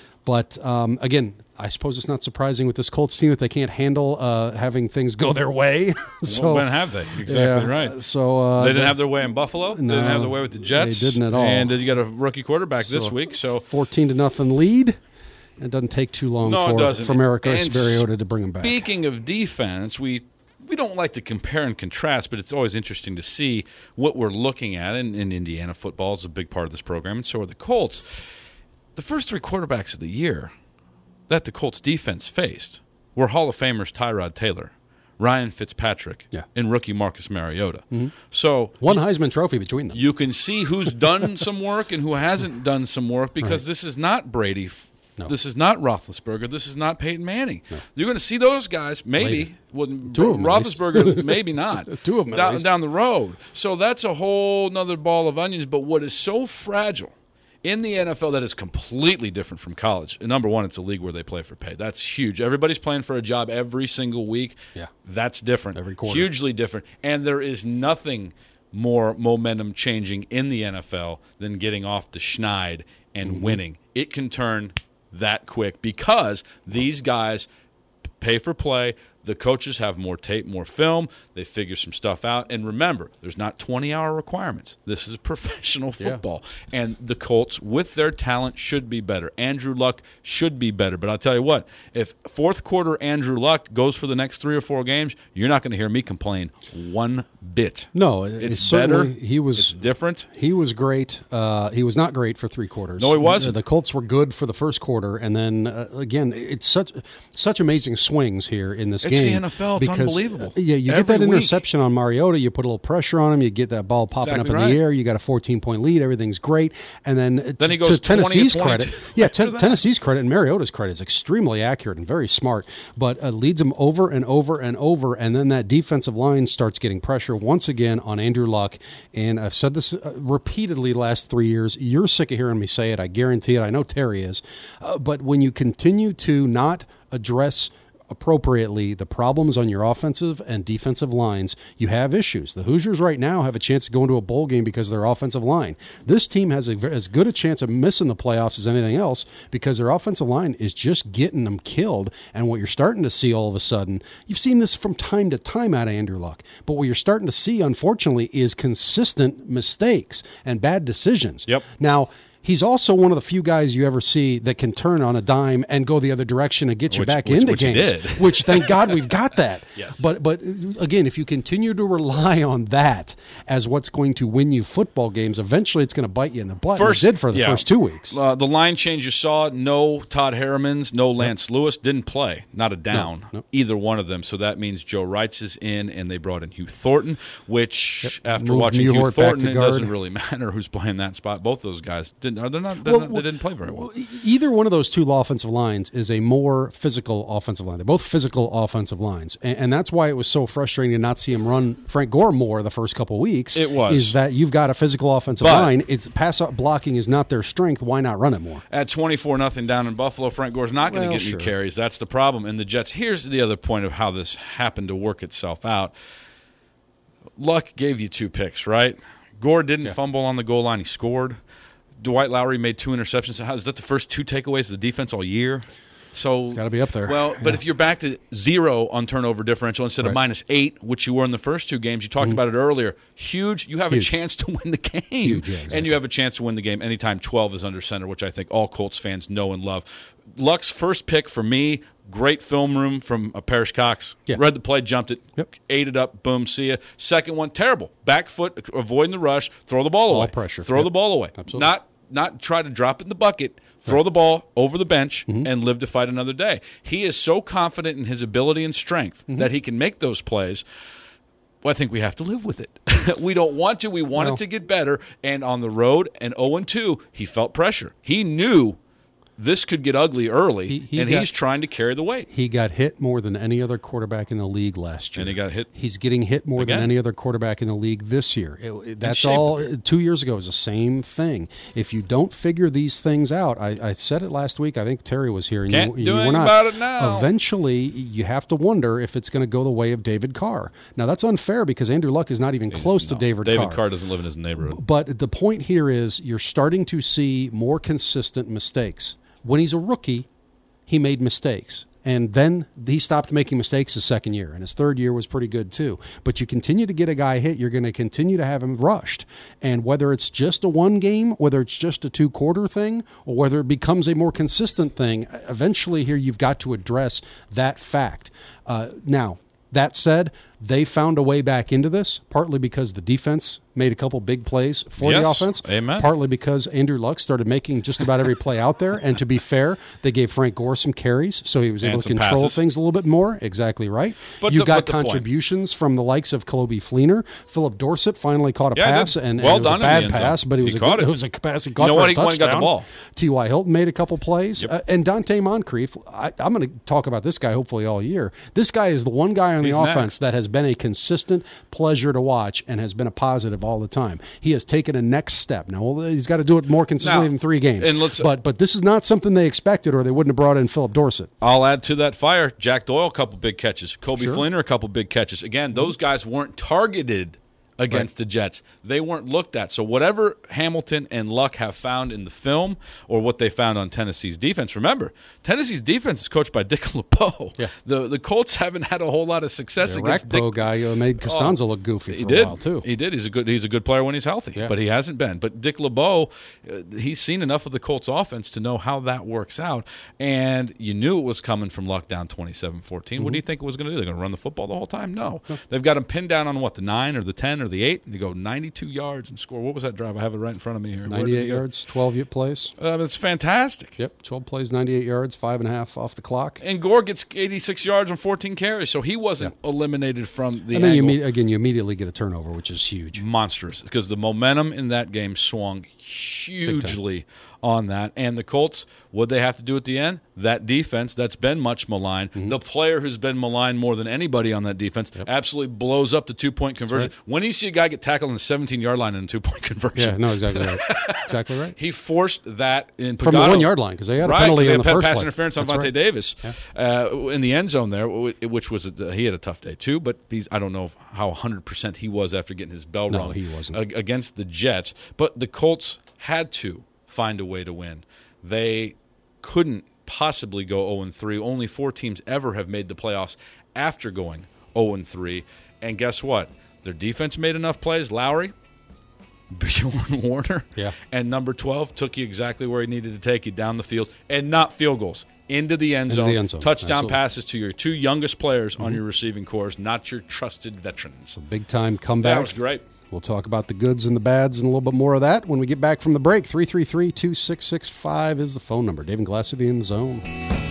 But um, again, I suppose it's not surprising with this Colts team that they can't handle uh, having things go their way. so when have they? Exactly yeah, right. So uh, they didn't have their way in Buffalo. They no, didn't have their way with the Jets. They didn't at all. And you got a rookie quarterback so this week. So fourteen to nothing lead. It doesn't take too long no, for, it doesn't. for America and Mariota to bring him back. Speaking of defense, we we don't like to compare and contrast, but it's always interesting to see what we're looking at. And, and Indiana football is a big part of this program, and so are the Colts. The first three quarterbacks of the year that the Colts defense faced were Hall of Famers Tyrod Taylor, Ryan Fitzpatrick, yeah. and rookie Marcus Mariota. Mm-hmm. So one Heisman Trophy between them. You can see who's done some work and who hasn't done some work because right. this is not Brady. No. This is not Roethlisberger. This is not Peyton Manning. No. You're going to see those guys maybe. Well, Two of them, Roethlisberger maybe not. Two of them down, down the road. So that's a whole nother ball of onions. But what is so fragile in the N F L that is completely different from college. And number one, it's a league where they play for pay. That's huge. Everybody's playing for a job every single week. Yeah. That's different. Every quarter. Hugely different. And there is nothing more momentum changing in the N F L than getting off the schneid and mm-hmm. winning. It can turn that quick because these guys pay for play. The coaches have more tape, more film. They figure some stuff out. And remember, there's not twenty-hour requirements. This is professional football. Yeah. And the Colts, with their talent, should be better. Andrew Luck should be better. But I'll tell you what, if fourth quarter Andrew Luck goes for the next three or four games, you're not going to hear me complain one bit. No, it's, it's better. He was it's different. He was great. Uh, he was not great for three quarters. No, he wasn't. The Colts were good for the first quarter. And then, uh, again, it's such such amazing swings here in this it's game. It's the N F L. It's because, unbelievable. Uh, yeah, you Every get that week. interception on Mariota. You put a little pressure on him. You get that ball popping exactly up in right. the air. You got a fourteen-point lead. Everything's great. And then, then t- he goes to Tennessee's twenty, credit, yeah, t- Tennessee's credit and Mariota's credit is extremely accurate and very smart, but uh, leads him over and over and over. And then that defensive line starts getting pressure once again on Andrew Luck. And I've said this uh, repeatedly the last three years. You're sick of hearing me say it. I guarantee it. I know Terry is. Uh, but when you continue to not address appropriately the problems on your offensive and defensive lines, you have issues. The Hoosiers right now have a chance to go into a bowl game because of their offensive line. This team has a, as good a chance of missing the playoffs as anything else because their offensive line is just getting them killed. And what you're starting to see all of a sudden, you've seen this from time to time out of Andrew Luck, but what you're starting to see, unfortunately, is consistent mistakes and bad decisions. Yep. Now, he's also one of the few guys you ever see that can turn on a dime and go the other direction and get you which, back which, into which games. He did. Which, thank God, we've got that. Yes. But but again, if you continue to rely on that as what's going to win you football games, eventually it's going to bite you in the butt. First, and it did for the yeah. first two weeks. Uh, the line change you saw, no Todd Harrimans, no Lance yep. Lewis, didn't play. Not a down, no, no. either one of them. So that means Joe Wrights is in, and they brought in Hugh Thornton, which yep. after Moved watching Hugh Hugh Thornton, it guard. doesn't really matter who's playing that spot. Both those guys didn't. Are they not? They're Well, not they didn't play very well. Either one of those two offensive lines is a more physical offensive line. They're both physical offensive lines, and, and that's why it was so frustrating to not see him run Frank Gore more the first couple of weeks. It was. Is that you've got a physical offensive but, line. It's pass blocking is not their strength. Why not run it more? At twenty-four nothing down in Buffalo, Frank Gore's not going to well, get any sure. carries. That's the problem. And the Jets, here's the other point of how this happened to work itself out. Luck gave you two picks, right? Gore didn't yeah. fumble on the goal line. He scored. Dwight Lowery made two interceptions. How, is that the first two takeaways of the defense all year? So It's got to be up there. Well, but if you're back to zero on turnover differential instead Right. of minus eight, which you were in the first two games, you talked Mm-hmm. about it earlier. Huge. You have Huge. a chance to win the game, Huge, yeah, exactly. and you have a chance to win the game anytime twelve is under center, which I think all Colts fans know and love. Luck's first pick for me. Great film room from uh, Parrish Cox. Yeah. Read the play, jumped it, Yep. ate it up, boom, see ya. Second one, terrible. Back foot, avoiding the rush, throw the ball All away. pressure. Throw Yep. the ball away. Absolutely. Not not try to drop it in the bucket. Throw the ball over the bench and live to fight another day. He is so confident in his ability and strength that he can make those plays. Well, I think we have to live with it. We don't want to. We want Well- it to get better. And on the road, and oh and two, he felt pressure. He knew this could get ugly early, He- he and got- he's trying to carry the weight. He got hit more than any other quarterback in the league last year. And he got hit He's getting hit more again. than any other quarterback in the league this year. It- it- that's shape. all. Two years ago, it was the same thing. If you don't figure these things out, I, I said it last week. I think Terry was here. And Can't you, do you were anything not. about it now. Eventually, you have to wonder if it's going to go the way of David Carr. Now, that's unfair because Andrew Luck is not even close to No, David, David Carr. Carr doesn't live in his neighborhood. But the point here is you're starting to see more consistent mistakes. When he's a rookie, he made mistakes. And then he stopped making mistakes his second year, and his third year was pretty good too. But you continue to get a guy hit, you're going to continue to have him rushed. And whether it's just a one game, whether it's just a two quarter thing, or whether it becomes a more consistent thing, eventually here you've got to address that fact. Uh, now, that said, they found a way back into this, partly because the defense made a couple big plays for Yes, the offense. amen. Partly because Andrew Luck started making just about every play out there. And to be fair, they gave Frank Gore some carries, so he was able And to some control passes. things a little bit more. Exactly right. But you the- got but the point- contributions from the likes of Colby Fleener. Philip Dorsett finally caught a Yeah, he pass, did. and, Well and it was done a in the bad end zone. pass, but it was He a caught good, it. it was a pass he You caught know for what? a He went and got the touchdown. ball. T Y. Hilton made a couple plays. Yep. Uh, and Dante Moncrief, I, I'm going to talk about this guy hopefully all year. This guy is the one guy on He's the next. offense that has been a consistent pleasure to watch and has been a positive all the time. He has taken a next step. Now, well, he's got to do it more consistently Now, than three games. and let's- but but this is not something they expected, or they wouldn't have brought in Philip Dorsett. I'll add to that fire. Jack Doyle, a couple big catches. Kobe Sure. Fleener, a couple big catches. Again, those guys weren't targeted against the Jets. They weren't looked at. So whatever Hamilton and Luck have found in the film or what they found on Tennessee's defense, remember, Tennessee's defense is coached by Dick LeBeau. Yeah. The the Colts haven't had a whole lot of success The against Dick. Rackpo guy uh, made Costanzo look goofy He for did. a while, too. He did. He's a good. He's a good player when he's healthy, Yeah. but he hasn't been. But Dick LeBeau, uh, he's seen enough of the Colts offense to know how that works out. And you knew it was coming from Luck down twenty-seven fourteen. Mm-hmm. What do you think it was going to do? They're going to run the football the whole time? No. They've got him pinned down on what, the nine or the ten or the eight, and they go ninety-two yards and score. What was that drive? I have it right in front of me here. Where did he ninety-eight go? yards, twelve plays. Uh, it's fantastic. Yep, twelve plays, ninety-eight yards, five and a half off the clock. And Gore gets eighty-six yards on fourteen carries, so he wasn't eliminated from the And then you angle. imme- again, you immediately get a turnover, which is huge. Monstrous, because the momentum in that game swung hugely on that. And the Colts, what they have to do at the end, that defense that's been much maligned, Mm-hmm. the player who's been maligned more than anybody on that defense, absolutely blows up the two-point conversion. right. When you see a guy get tackled on the seventeen-yard line in a two-point conversion, Yeah, no, exactly right. exactly right. he forced that in From the Pagano. one-yard line, because they had a Right, penalty 'cause they on had the pa- first pass play. interference on That's Vontae right. Davis uh, in the end zone there, which was a, he had a tough day too. But these, I don't know how one hundred percent he was after getting his bell No, rung he wasn't. ag- against the Jets. But the Colts had to find a way to win. They couldn't possibly go oh and three. Only four teams ever have made the playoffs after going oh and three. And guess what? Their defense made enough plays. Lowry, Bjorn Warner, Yeah. and number twelve took you exactly where he needed to take you, down the field, and not field goals. Into the end Into zone, the end zone. touchdown Absolutely. passes to your two youngest players on your receiving cores, not your trusted veterans. Big time comeback. That was great. We'll talk about the goods and the bads and a little bit more of that when we get back from the break. three three three, two six six five is the phone number. Dave and Glass with you in the zone.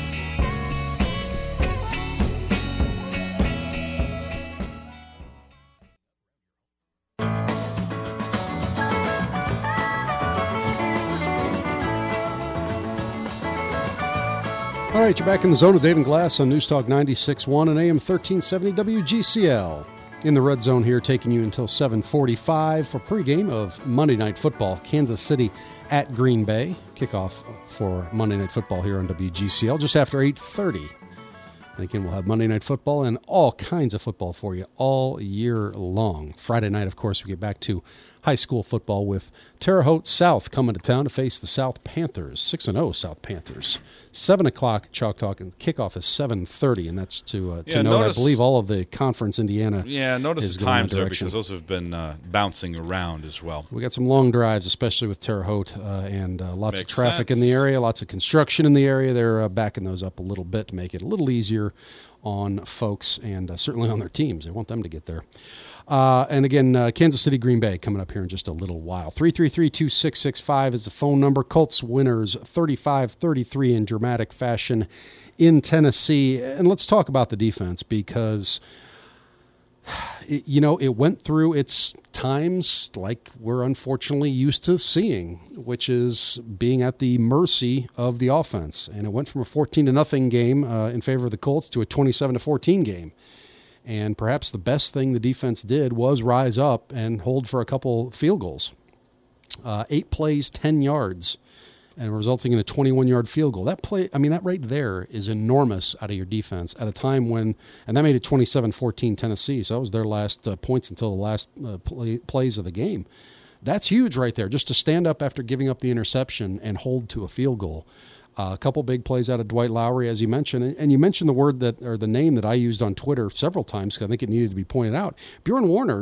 All right, you're back in the zone with Dave and Glass on News Talk ninety-six point one and A M thirteen seventy W G C L. In the red zone here, taking you until seven forty-five for pregame of Monday Night Football. Kansas City at Green Bay. Kickoff for Monday Night Football here on W G C L just after eight thirty. And again, we'll have Monday Night Football and all kinds of football for you all year long. Friday night, of course, we get back to high school football with Terre Haute South coming to town to face the South Panthers, six and oh South Panthers. seven o'clock Chalk Talk, and kickoff is seven thirty, and that's to uh, to Yeah, note, notice- I believe, all of the Conference Indiana. Yeah, notice is the going that times there direction. because those have been uh, bouncing around as well. We got some long drives, especially with Terre Haute, uh, and uh, lots Makes of traffic in the sense. area, lots of construction in the area. They're uh, backing those up a little bit to make it a little easier on folks and uh, certainly on their teams. They want them to get there. Uh, and again, uh, Kansas City, Green Bay coming up here in just a little while. three three three, two six six five is the phone number. Colts winners thirty-five thirty-three in dramatic fashion in Tennessee. And let's talk about the defense because, it, you know, it went through its times like we're unfortunately used to seeing, which is being at the mercy of the offense. And it went from a fourteen to nothing game uh, in favor of the Colts to a twenty-seven to fourteen game. And perhaps the best thing the defense did was rise up and hold for a couple field goals. Uh, eight plays, ten yards, and resulting in a twenty-one-yard field goal. That play, I mean, that right there is enormous out of your defense at a time when, and that made it twenty-seven fourteen Tennessee. So that was their last uh, points until the last uh, play, plays of the game. That's huge right there, just to stand up after giving up the interception and hold to a field goal. Uh, a couple big plays out of Dwight Lowry, as you mentioned, and, and you mentioned the word that, or the name that I used on Twitter several times because I think it needed to be pointed out. Bjorn Warner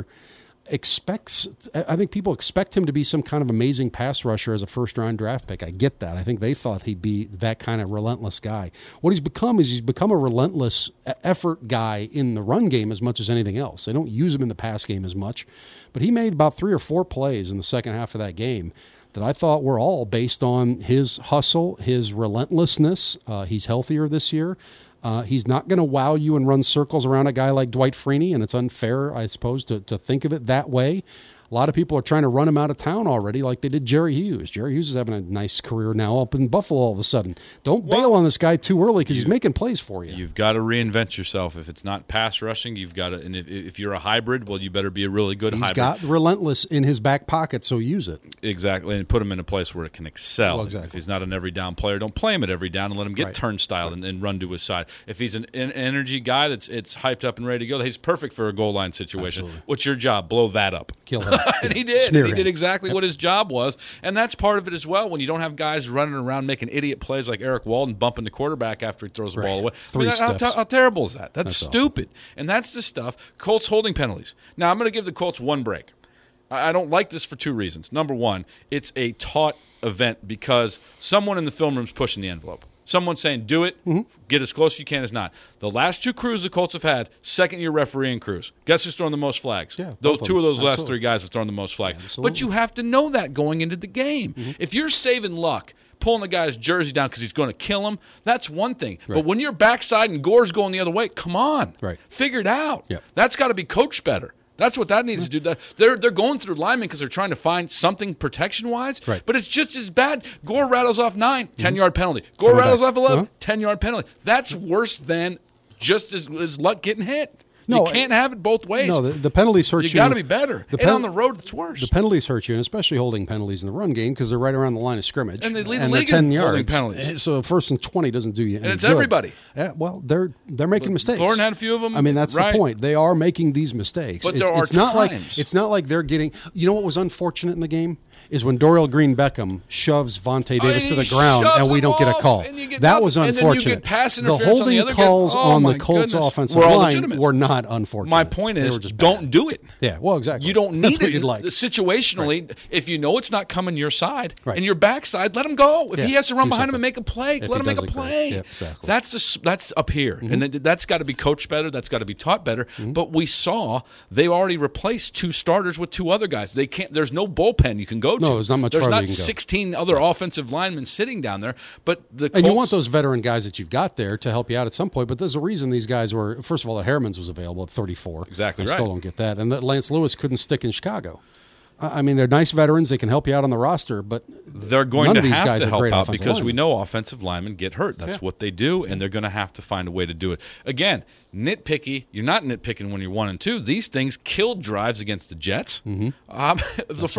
expects, I think people expect him to be some kind of amazing pass rusher as a first-round draft pick. I get that. I think they thought he'd be that kind of relentless guy. What he's become is he's become a relentless effort guy in the run game as much as anything else. They don't use him in the pass game as much, but he made about three or four plays in the second half of that game that I thought were all based on his hustle, his relentlessness. Uh, he's healthier this year. Uh, he's not going to wow you and run circles around a guy like Dwight Freeney, and it's unfair, I suppose, to, to think of it that way. A lot of people are trying to run him out of town already like they did Jerry Hughes. Jerry Hughes is having a nice career now up in Buffalo all of a sudden. Don't Well, bail on this guy too early because he's you- making plays for you. You've got to reinvent yourself. If it's not pass rushing, you've got to. And if, if you're a hybrid, well, you better be a really good He's hybrid. got relentless in his back pocket, so use it. Exactly, and put him in a place where it can excel. Well, exactly. If he's not an every down player, don't play him at every down and let him get Right. turnstile and, and run to his side. If he's an, an energy guy that's it's hyped up and ready to go, he's perfect for a goal line situation. Absolutely. What's your job? Blow that up. Kill him. And he did. Smear And he him. did exactly Yep. what his job was, and that's part of it as well. When you don't have guys running around making idiot plays like Eric Walden bumping the quarterback after he throws the Right. ball away. Three I mean, how, steps. how terrible is that? That's, That's awful. stupid. And that's the stuff. Colts holding penalties. Now I'm going to give the Colts one break. I I don't like this for two reasons. Number one, it's a taught event because someone in the film room is pushing the envelope. Someone's saying, do it, Mm-hmm. get as close as you can as not. The last two crews the Colts have had, second-year refereeing crews. Guess who's thrown the most flags? Yeah, those both of two of them. those last Absolutely. three guys have thrown the most flags. Absolutely. But you have to know that going into the game. Mm-hmm. If you're saving luck, pulling the guy's jersey down because he's going to kill him, that's one thing. Right. But when you're backside and Gore's going the other way, come on. Right. Figure it out. Yep. That's got to be coached better. That's what that needs to do. They're they're going through linemen because they're trying to find something protection wise. Right. But it's just as bad. Gore rattles off nine, ten-yard penalty. Gore Coming rattles back. off eleven, Uh-huh. ten-yard penalty. That's worse than just as, as luck getting hit. No, you can't have it both ways. No, the, the penalties hurt you. you got to be better. The and pen- on the road, it's worse. The penalties hurt you, and especially holding penalties in the run game because they're right around the line of scrimmage. And they lead the and they're league in ten holding yards. penalties. So first and twenty doesn't do you any And it's good. everybody. Yeah, well, they're they're making mistakes. Thornton had a few of them. I mean, that's right. the point. They are making these mistakes. But it's, there are it's not like times. it's not like they're getting. You know what was unfortunate in the game is when Dorial Green Beckham shoves Vontae Davis Oh, to the he ground shoves and we him don't get a off, call. and you get That nothing. was And then you get unfortunate. pass the interference on the holding other guy. calls Oh, on my the Colts goodness. offensive Were all line legitimate. were not unfortunate. My point They is, were just don't bad. do it. Yeah, well, exactly. You don't That's need what it you'd like. situationally. If you know it's not coming your side Right. and your backside, let him go. If Yeah, he has to run do behind him something. and make a play, If let he him make a does it, great. play. Yeah, exactly. That's the, that's up here, and then that's got to be coached better. That's got to be taught better. But we saw they already replaced two starters with two other guys. They can't. There's no bullpen you can go to. No, there's not much There's farther not you can go. sixteen other offensive linemen sitting down there. But the And Colts, you want those veteran guys that you've got there to help you out at some point. But there's a reason these guys were. First of all, the Hermans was available at thirty-four. Exactly I right. still don't get that. And that Lance Lewis couldn't stick in Chicago. I I mean, they're nice veterans. They can help you out on the roster, but they're going none to of these have guys to are help great out offensive because we linemen. know offensive linemen get hurt. That's Yeah. what they do, and they're going to have to find a way to do it. Again, nitpicky. You're not nitpicking when you're one and two. These things killed drives against the Jets. Mm-hmm. Um, the first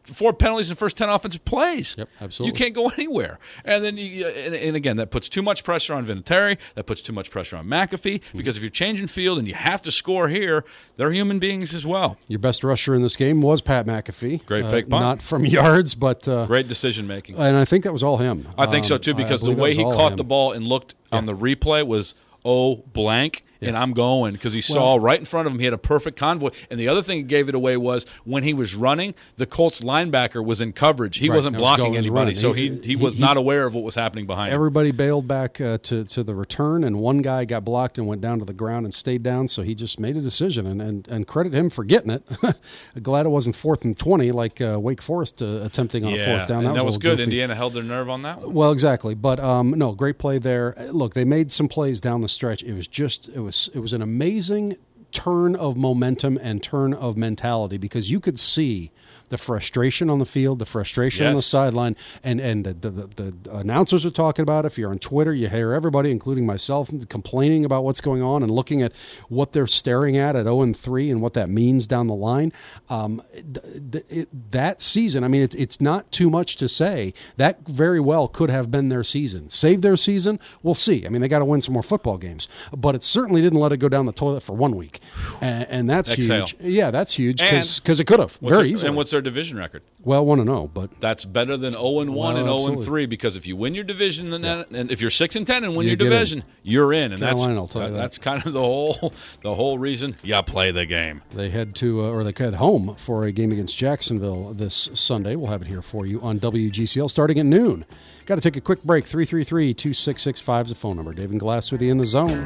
four penalties in the first ten offensive plays. Yep, absolutely. You can't go anywhere. And then, you, and, and again, that puts too much pressure on Vinatieri. That puts too much pressure on McAfee. Mm-hmm. Because if you're changing field and you have to score here, they're human beings as well. Your best rusher in this game was Pat McAfee. Great uh, fake punt. Not from yards, but uh, great decision making. And I think that was all him. I think um, so too, because the way he caught the ball and looked yeah. on the replay was oh blank. Yeah. And I'm going because he saw well, right in front of him. He had a perfect convoy. And the other thing that gave it away was when he was running, the Colts linebacker was in coverage. He right. wasn't blocking was anybody, so he, he, he was he, not aware of what was happening behind everybody him. Bailed back uh, to, to the return, and one guy got blocked and went down to the ground and stayed down, so he just made a decision, and, and, and credit him for getting it. Glad it wasn't fourth and twenty like uh, Wake Forest uh, attempting on yeah, a fourth down. That, that was, was good. Goofy. Indiana held their nerve on that one. Well, exactly. But, um, no, great play there. Look, they made some plays down the stretch. It was just – it was it was an amazing Amazing turn of momentum and turn of mentality, because you could see the frustration on the field, the frustration yes. on the sideline, and and the, the, the, the announcers are talking about it. If you're on Twitter, you hear everybody, including myself, complaining about what's going on and looking at what they're staring at at oh and three and what that means down the line. Um, th- it, that season, I mean, it's it's not too much to say. That very well could have been their season. Save their season? We'll see. I mean, they got to win some more football games. But it certainly didn't let it go down the toilet for one week. And, and that's Exhale. huge. Yeah, that's huge because it could have very their, easily. And what's their division record? Well, one and oh, but that's better than oh and one well, and oh absolutely. and three, because if you win your division and, yeah. and if you're six and ten and win you your division, in. you're in, and Carolina, that's I'll tell that, you that. that's kind of the whole the whole reason you play the game. They head to uh, or they head home for a game against Jacksonville this Sunday. We'll have it here for you on W G C L starting at noon. Got to take a quick break. three three three, two six six five is the phone number. David Glass with you in the zone.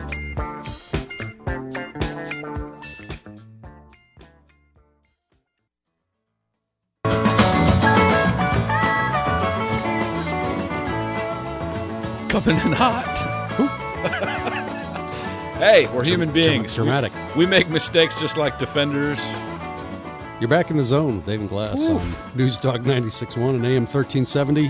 Coming in hot. Hey, we're human beings. Dramatic. We, we make mistakes just like defenders. You're back in the zone with David Glass Ooh. on News Talk ninety-six point one and A M thirteen seventy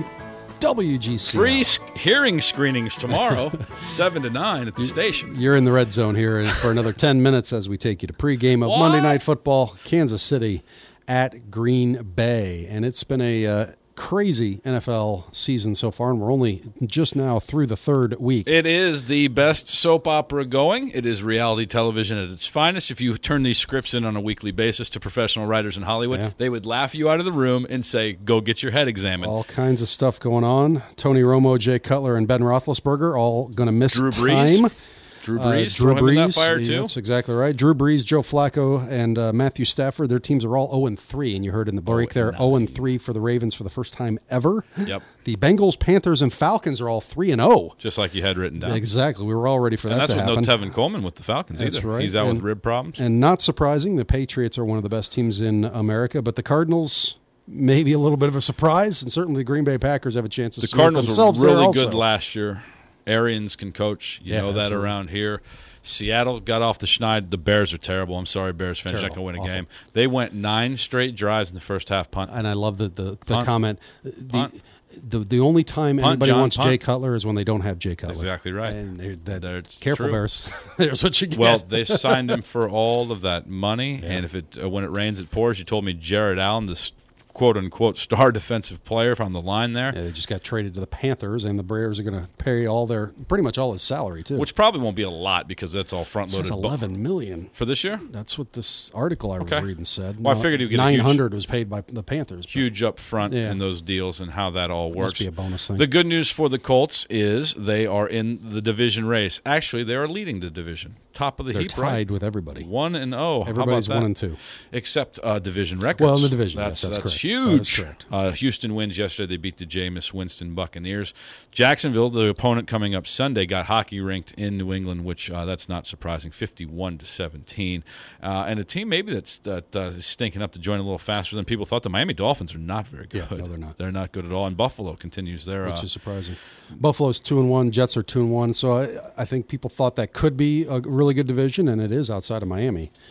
W G C L. Free sc- hearing screenings tomorrow, seven to nine at the station. You're in the red zone here for another ten minutes as we take you to pregame of what? Monday Night Football, Kansas City at Green Bay. And it's been a uh, crazy N F L season so far, and we're only just now through the third week. It is the best soap opera going. It is reality television at its finest. If you turn these scripts in on a weekly basis to professional writers in Hollywood, yeah. they would laugh you out of the room and say, go get your head examined. All kinds of stuff going on. Tony Romo, Jay Cutler, and Ben Roethlisberger all going to miss Drew Brees. time. Drew Brees, uh, Drew throw him Brees, in that fire too. Yeah, that's exactly right. Drew Brees, Joe Flacco, and uh, Matthew Stafford. Their teams are all oh and three, and you heard in the break there, oh and three for the Ravens for the first time ever. Yep. The Bengals, Panthers, and Falcons are all three and oh, just like you had written down. Exactly. We were all ready for and that. That's to with happen. no Tevin Coleman with the Falcons that's either. Right. He's out and, with rib problems. And not surprising, the Patriots are one of the best teams in America, but the Cardinals. Maybe a little bit of a surprise, and certainly the Green Bay Packers have a chance to the cement Cardinals themselves were really there also. good last year. Arians can coach. You yeah, know that absolutely. around here. Seattle got off the schneid. The Bears are terrible. I'm sorry, Bears fans. Not going to win a Awful. game. They went nine straight drives in the first half. Punt. And I love the, the, the Punt. comment. Punt. The, the the only time Punt, anybody John, wants punt. Jay Cutler is when they don't have Jay Cutler. Exactly right. And they're, that, They're- careful, true. Bears. There's what you get. Well, they signed him for all of that money, Yeah. and if it uh, when it rains, it pours. You told me Jared Allen, this quote unquote star defensive player on the line there, Yeah, they just got traded to the Panthers, and the Bears are going to pay all their pretty much all his salary too. which probably won't be a lot because that's all front It says loaded. eleven million. For this year, That's what this article I was Okay. reading said. Well, I figured he'd get a nine huge- hundred was paid by the Panthers. but huge up front Yeah. in those deals and how that all works. Must be a bonus thing. The good news for the Colts is they are in the division race. Actually, they are leading the division, top of the They're heap. tied right? with everybody. One and oh. How Everybody's about that? one and two. Except uh, division records. Well, in the division, That's, yes, that's correct. huge. That is correct. Uh, Houston wins yesterday. They beat the Jameis Winston Buccaneers. Jacksonville, the opponent coming up Sunday, got hockey rinked in New England, which uh, that's not surprising, fifty-one to seventeen. Uh, and a team maybe that's that, uh, is stinking up to join a little faster than people thought. The Miami Dolphins are not very good. Yeah, no, they're not. They're not good at all. And Buffalo continues their. Which uh, is surprising. Buffalo's two and one. Jets are two and one. So I, I think people thought that could be a really good division, and it is outside of Miami.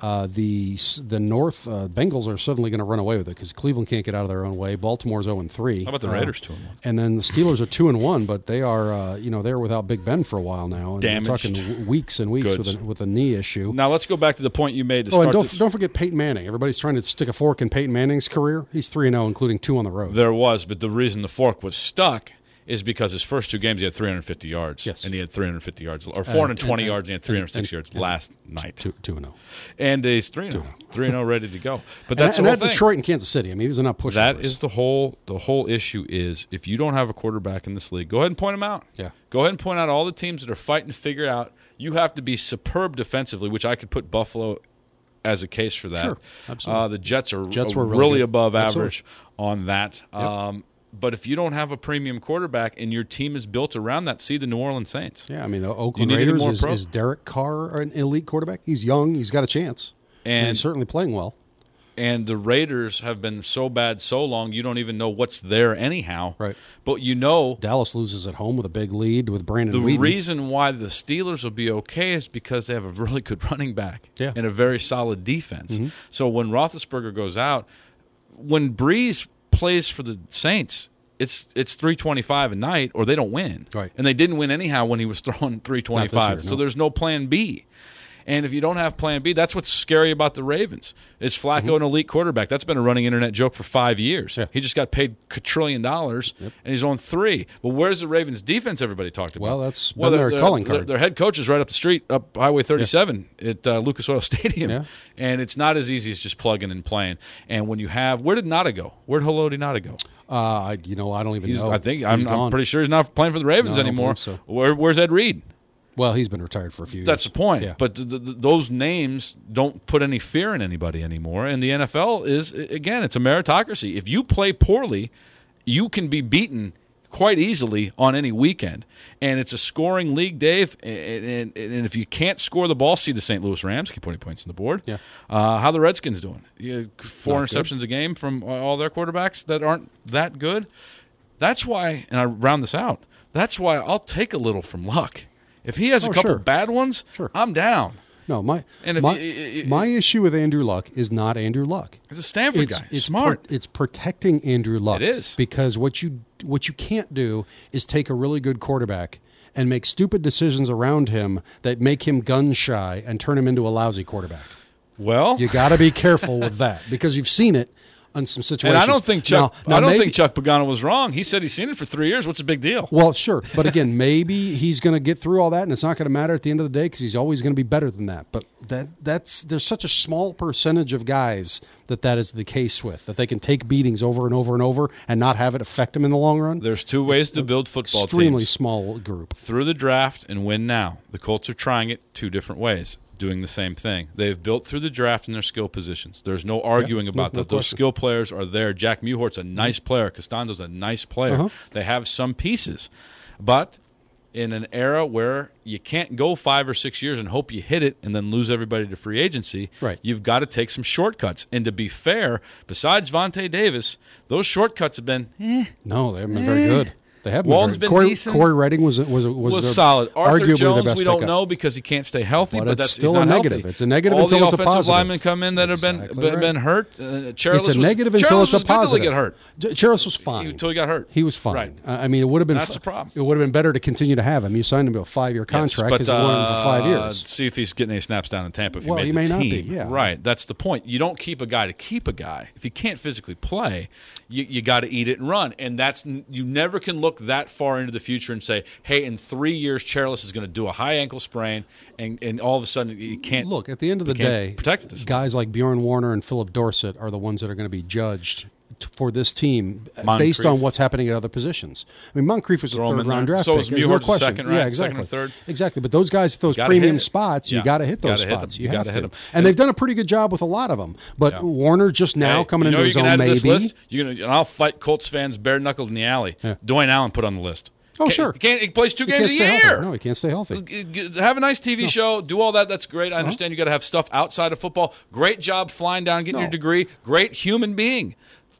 Uh, the the North uh, Bengals are suddenly going to run away with it because Cleveland can't get out of their own way. Baltimore's zero and three. How about the uh, Raiders two and one? And then the Steelers are two and one, but they are uh, you know they're without Big Ben for a while now. And Damaged. we're talking w- weeks and weeks Goods. with a, with a knee issue. Now let's go back to the point you made to Oh, and start don't this. don't forget Peyton Manning. Everybody's trying to stick a fork in Peyton Manning's career. He's three and zero, including two on the road. There was, but the reason the fork was stuck is because his first two games he had three hundred fifty yards. Yes. And he had three hundred fifty yards, or four hundred twenty and- yards, and he had three hundred six and- yards and- last night. Two two and zero. And he's three and oh. three and oh ready to go. But And, that's and the whole that's thing. Detroit and Kansas City. I mean, these are not pushovers. That is the whole the whole issue is if you don't have a quarterback in this league, go ahead and point them out. Yeah. Go ahead and point out all the teams that are fighting to figure out. You have to be superb defensively, which I could put Buffalo as a case for that. Sure, absolutely. Uh, the Jets are Jets uh, were really really good. above Absolutely. average on that. Um, but if you don't have a premium quarterback and your team is built around that, see the New Orleans Saints. Yeah, I mean, the Oakland need any Raiders more is, pro? is Derek Carr an elite quarterback? He's young. He's got a chance, and, And he's certainly playing well. And the Raiders have been so bad so long, you don't even know what's there anyhow. Right. But you know Dallas loses at home with a big lead with Brandon the Weeden. reason why the Steelers will be okay is because they have a really good running back Yeah. and a very solid defense. Mm-hmm. So when Roethlisberger goes out, when Breeze plays for the Saints, it's it's three twenty-five a night or they don't win. Right. And they didn't win anyhow when he was throwing three twenty-five. year, So no. there's no plan B. And if you don't have plan B, that's what's scary about the Ravens. Is Flacco an elite quarterback? That's been a running internet joke for five years. Mm-hmm. Yeah. He just got paid a trillion dollars, and he's on three. Well, where's the Ravens' defense everybody talked about? Well, that's been their their, calling their- card. Their head coach is right up the street, up Highway thirty-seven at uh, Lucas Oil Stadium. Yeah. And it's not as easy as just plugging and playing. And when you have – where did Nada go? Where did Haloti Nada go? Uh, I, you know, I don't even He's, know. I think He's I'm, I'm gone. pretty sure he's not playing for the Ravens No, I don't anymore. believe so. Where, where's Ed Reed? Well, he's been retired for a few years. That's the point. Yeah. But th- th- those names don't put any fear in anybody anymore. And the N F L is, again, it's a meritocracy. If you play poorly, you can be beaten quite easily on any weekend. And it's a scoring league, Dave. And, and, and if you can't score the ball, see the Saint Louis Rams, keep putting points on the board. Yeah. Uh, how the Redskins doing? You, four Not good. interceptions a game from all their quarterbacks that aren't that good. That's why, and I round this out, that's why I'll take a little from Luck. If he has a Oh, couple sure. bad ones, Sure. I'm down. No, my And if my, you- you- you- my issue with Andrew Luck is not Andrew Luck. He's a Stanford It's, guy. it's Smart. pro- it's protecting Andrew Luck. It is. because what you what you can't do is take a really good quarterback and make stupid decisions around him that make him gun shy and turn him into a lousy quarterback. well, You got to be careful with that because you've seen it on some situations. and I don't think Chuck. Now- now I don't maybe- think Chuck Pagano was wrong. He said he's seen it for three years. What's the big deal? Well, sure, but again, maybe he's going to get through all that, and it's not going to matter at the end of the day because he's always going to be better than that. But that that's there's such a small percentage of guys that that is the case with that they can take beatings over and over and over and not have it affect them in the long run. There's two ways to build football Extremely teams: small group. through the draft and win now. The Colts are trying it two different ways, doing the same thing. They've built through the draft in their skill positions. There's no arguing no- about no that. Those question. skill players are there. Jack Muhort's a nice player. Costanzo's a nice player. Uh-huh. They have some pieces. But in an era where you can't go five or six years and hope you hit it and then lose everybody to free agency, Right. you've got to take some shortcuts. And to be fair, besides Vontae Davis, those shortcuts have been eh, No, they haven't been very good. They have Walton's been, been very, Corey, decent. Corey Redding was was was, was their- solid. Arthur arguably their Jones, best we don't pickup. know because he can't stay healthy, But but, it's that's still he's not a negative. healthy. It's a negative All until the it's a offensive positive. linemen come in that have been Exactly been, been right. hurt. Uh, Charles It's a was, negative until Charles it's a was good till positive. he got hurt. J- Charis was fine Until he got hurt. He was fine. Right. I I mean, it would have been. That's fi- the problem. It would have been better to continue to have him. You signed him to a five-year contract because yes, you wanted him for five uh, years. See if he's getting any snaps down in Tampa. If he Well, made he the may not team. be, yeah. Right. That's the point. You don't keep a guy to keep a guy. If he can't physically play, you, you got to eat it and run. And that's you never can look that far into the future and say, "Hey, in three years, Charles is going to do a high ankle sprain," and, and all of a sudden you can't Look, at the end of the can't day, protect this guys like Bjorn Warner and Philip Dorsett are the ones that are going to be judged t- for this team Moncrief. based on what's happening at other positions. I mean, Moncrief was a Throw him in third-round there. draft So pick. is There's no Muhort's a question. second, yeah, right? exactly. Second or third? Exactly. But those guys at those Gotta premium hit it. spots, you Yeah. got to hit those Gotta hit spots. them. You You have gotta to. hit them. And they've done a pretty good job with a lot of them. But Yeah. Warner just now Hey, coming you know into you his can own, add to this maybe. list. You're gonna, and I'll fight Colts fans bare knuckled in the alley. Yeah. Dwayne Allen put on the list. Oh, Can't- sure. He can't. He plays two He games can't a stay year. healthy. No, he can't stay healthy. G- g- Have a nice T V show. Do all that. That's great. I understand you got to have stuff outside of football. Great job flying down, getting No. your degree. Great human being.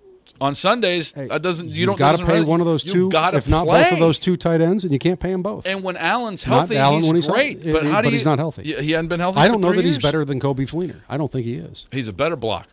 On Sundays, Hey, that doesn't you you've don't got to doesn't pay really- one of those you two, gotta if not play. both of those two tight ends, and you can't pay them both. And when Allen's Not healthy, Allen he's when he's great. healthy. But He- how do but you, he's not healthy. He he hadn't been healthy. I for don't know three that he's years. better than Kobe Fleener. I don't think he is. He's a better blocker.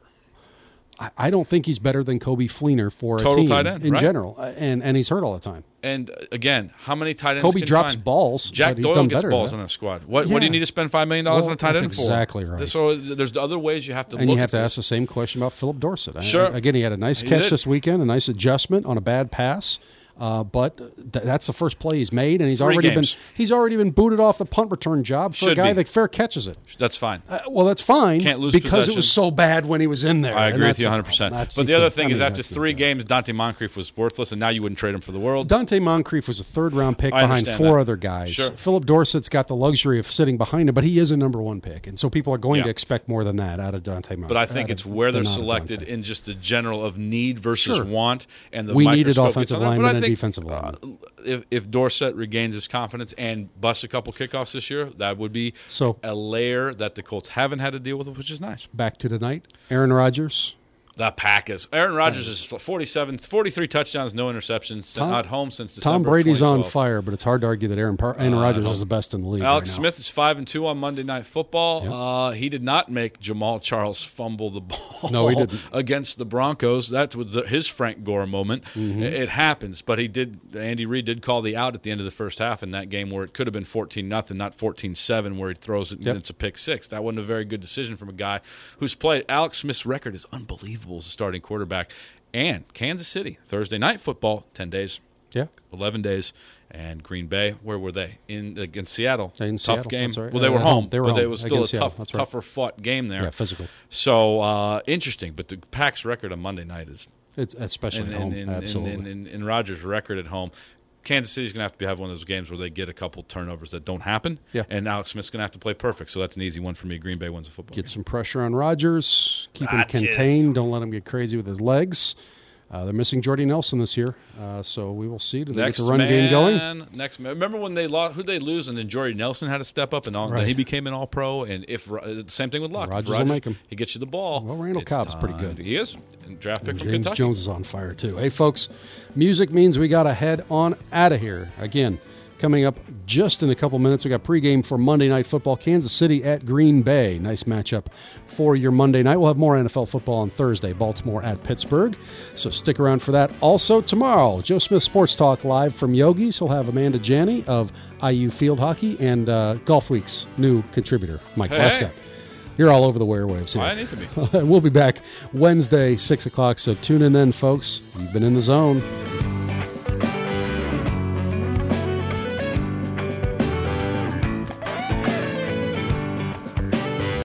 I, I don't think he's better than Kobe Fleener for a Total team tight end, in right. general, Uh, and and he's hurt all the time. And uh, again, how many tight ends? Kobe can drops find? balls, Jack but he's Doyle done gets better balls than on that. a squad. What, what do you Yeah. need to spend five million dollars Well, on a tight that's end for? exactly right. So there's other ways you have to And look you have at to this. ask the same question about Philip Dorsett. I- Sure. I- again, he had a nice He catch did. this weekend, a nice adjustment on a bad pass. Uh, but th- that's the first play he's made, and he's Three already games. been he's already been booted off the punt return job for Should a guy be. that fair catches it. That's fine. Uh, well, that's fine Can't lose because possession. it was so bad when he was in there. I and agree with that's you the one hundred percent. problem. That's- But you the other can't- thing I is, mean, after that's the three best. games, Dante Moncrief was worthless, and now you wouldn't trade him for the world. Dante Moncrief was a third round pick I behind understand four that. other guys. Sure. Philip Dorsett's got the luxury of sitting behind him, but he is a number one pick, and so people are going Yeah. to expect more than that out of Dante Moncrief. But I think out it's of- where they're not of selected Dante. in just the general of need versus Sure. want, and the We needed microscope offensive gets on that. But linemen I and think, defensive linemen. uh, if, if Dorsett regains his confidence and busts a couple kickoffs this year, that would be So- a layer that the Colts haven't had to deal with, which is nice. Back to tonight, Aaron Rodgers. The Packers. Aaron Rodgers is forty-seven, forty-three touchdowns, no interceptions, Tom- not home since December. Tom of Brady's on twenty twelve. fire, but it's hard to argue that Aaron, Par- Aaron Rodgers is the best in the league. Alex right now. Smith is five and two on Monday Night Football. Yep. Uh, he did not make Jamal Charles fumble the ball. No, he didn't. Against the Broncos. That was the, his Frank Gore moment. Mm-hmm. It, it happens, but he did. Andy Reid did call the out at the end of the first half in that game where it could have been fourteen nothing, not fourteen seven, where he throws it and Yep. it's a pick six. That wasn't a very good decision from a guy who's played. Alex Smith's record is unbelievable as a starting quarterback. And Kansas City Thursday Night Football, ten days. Yeah. eleven days. And Green Bay, where were they? In against Seattle. In tough Seattle, game. that's right. Well, they Uh, were at home. home. They were but home it was still a against Seattle. tough, That's right. tougher fought game there. Yeah, physical. So uh, interesting. But the Pack's record on Monday night is, It's especially and, at home. and, and, Absolutely. and, and, and Rodgers' record at home. Kansas City's going to have to have one of those games where they get a couple turnovers that don't happen. Yeah. And Alex Smith's going to have to play perfect. So that's an easy one for me. Green Bay wins a football Get game. some pressure on Rodgers. Keep him That's it. contained. Don't let him get crazy with his legs. Uh, they're missing Jordy Nelson this year, uh, so we will see. Do they Next get the run man, game going? Next man. Remember when they lost? Who they lose? And then Jordy Nelson had to step up, and all, Right. then he became an All-Pro. And if uh, same thing with Luck, If Rodgers will make him. He gets you the ball. Well, Randall it's Cobb's pretty time. good. He is. And draft pick from James Kentucky. Jones is on fire, too. Hey, folks, music means we got to head on out of here. Again, coming up just in a couple minutes, we got pregame for Monday Night Football, Kansas City at Green Bay. Nice matchup for your Monday night. We'll have more N F L football on Thursday, Baltimore at Pittsburgh. So stick around for that. Also, tomorrow, Joe Smith Sports Talk live from Yogi's. He'll have Amanda Janney of I U Field Hockey and uh, Golf Week's new contributor, Mike Hey. Westcott. You're all over the airwaves here. I need to be. We'll be back Wednesday, six o'clock, so tune in then, folks. You've been in the zone.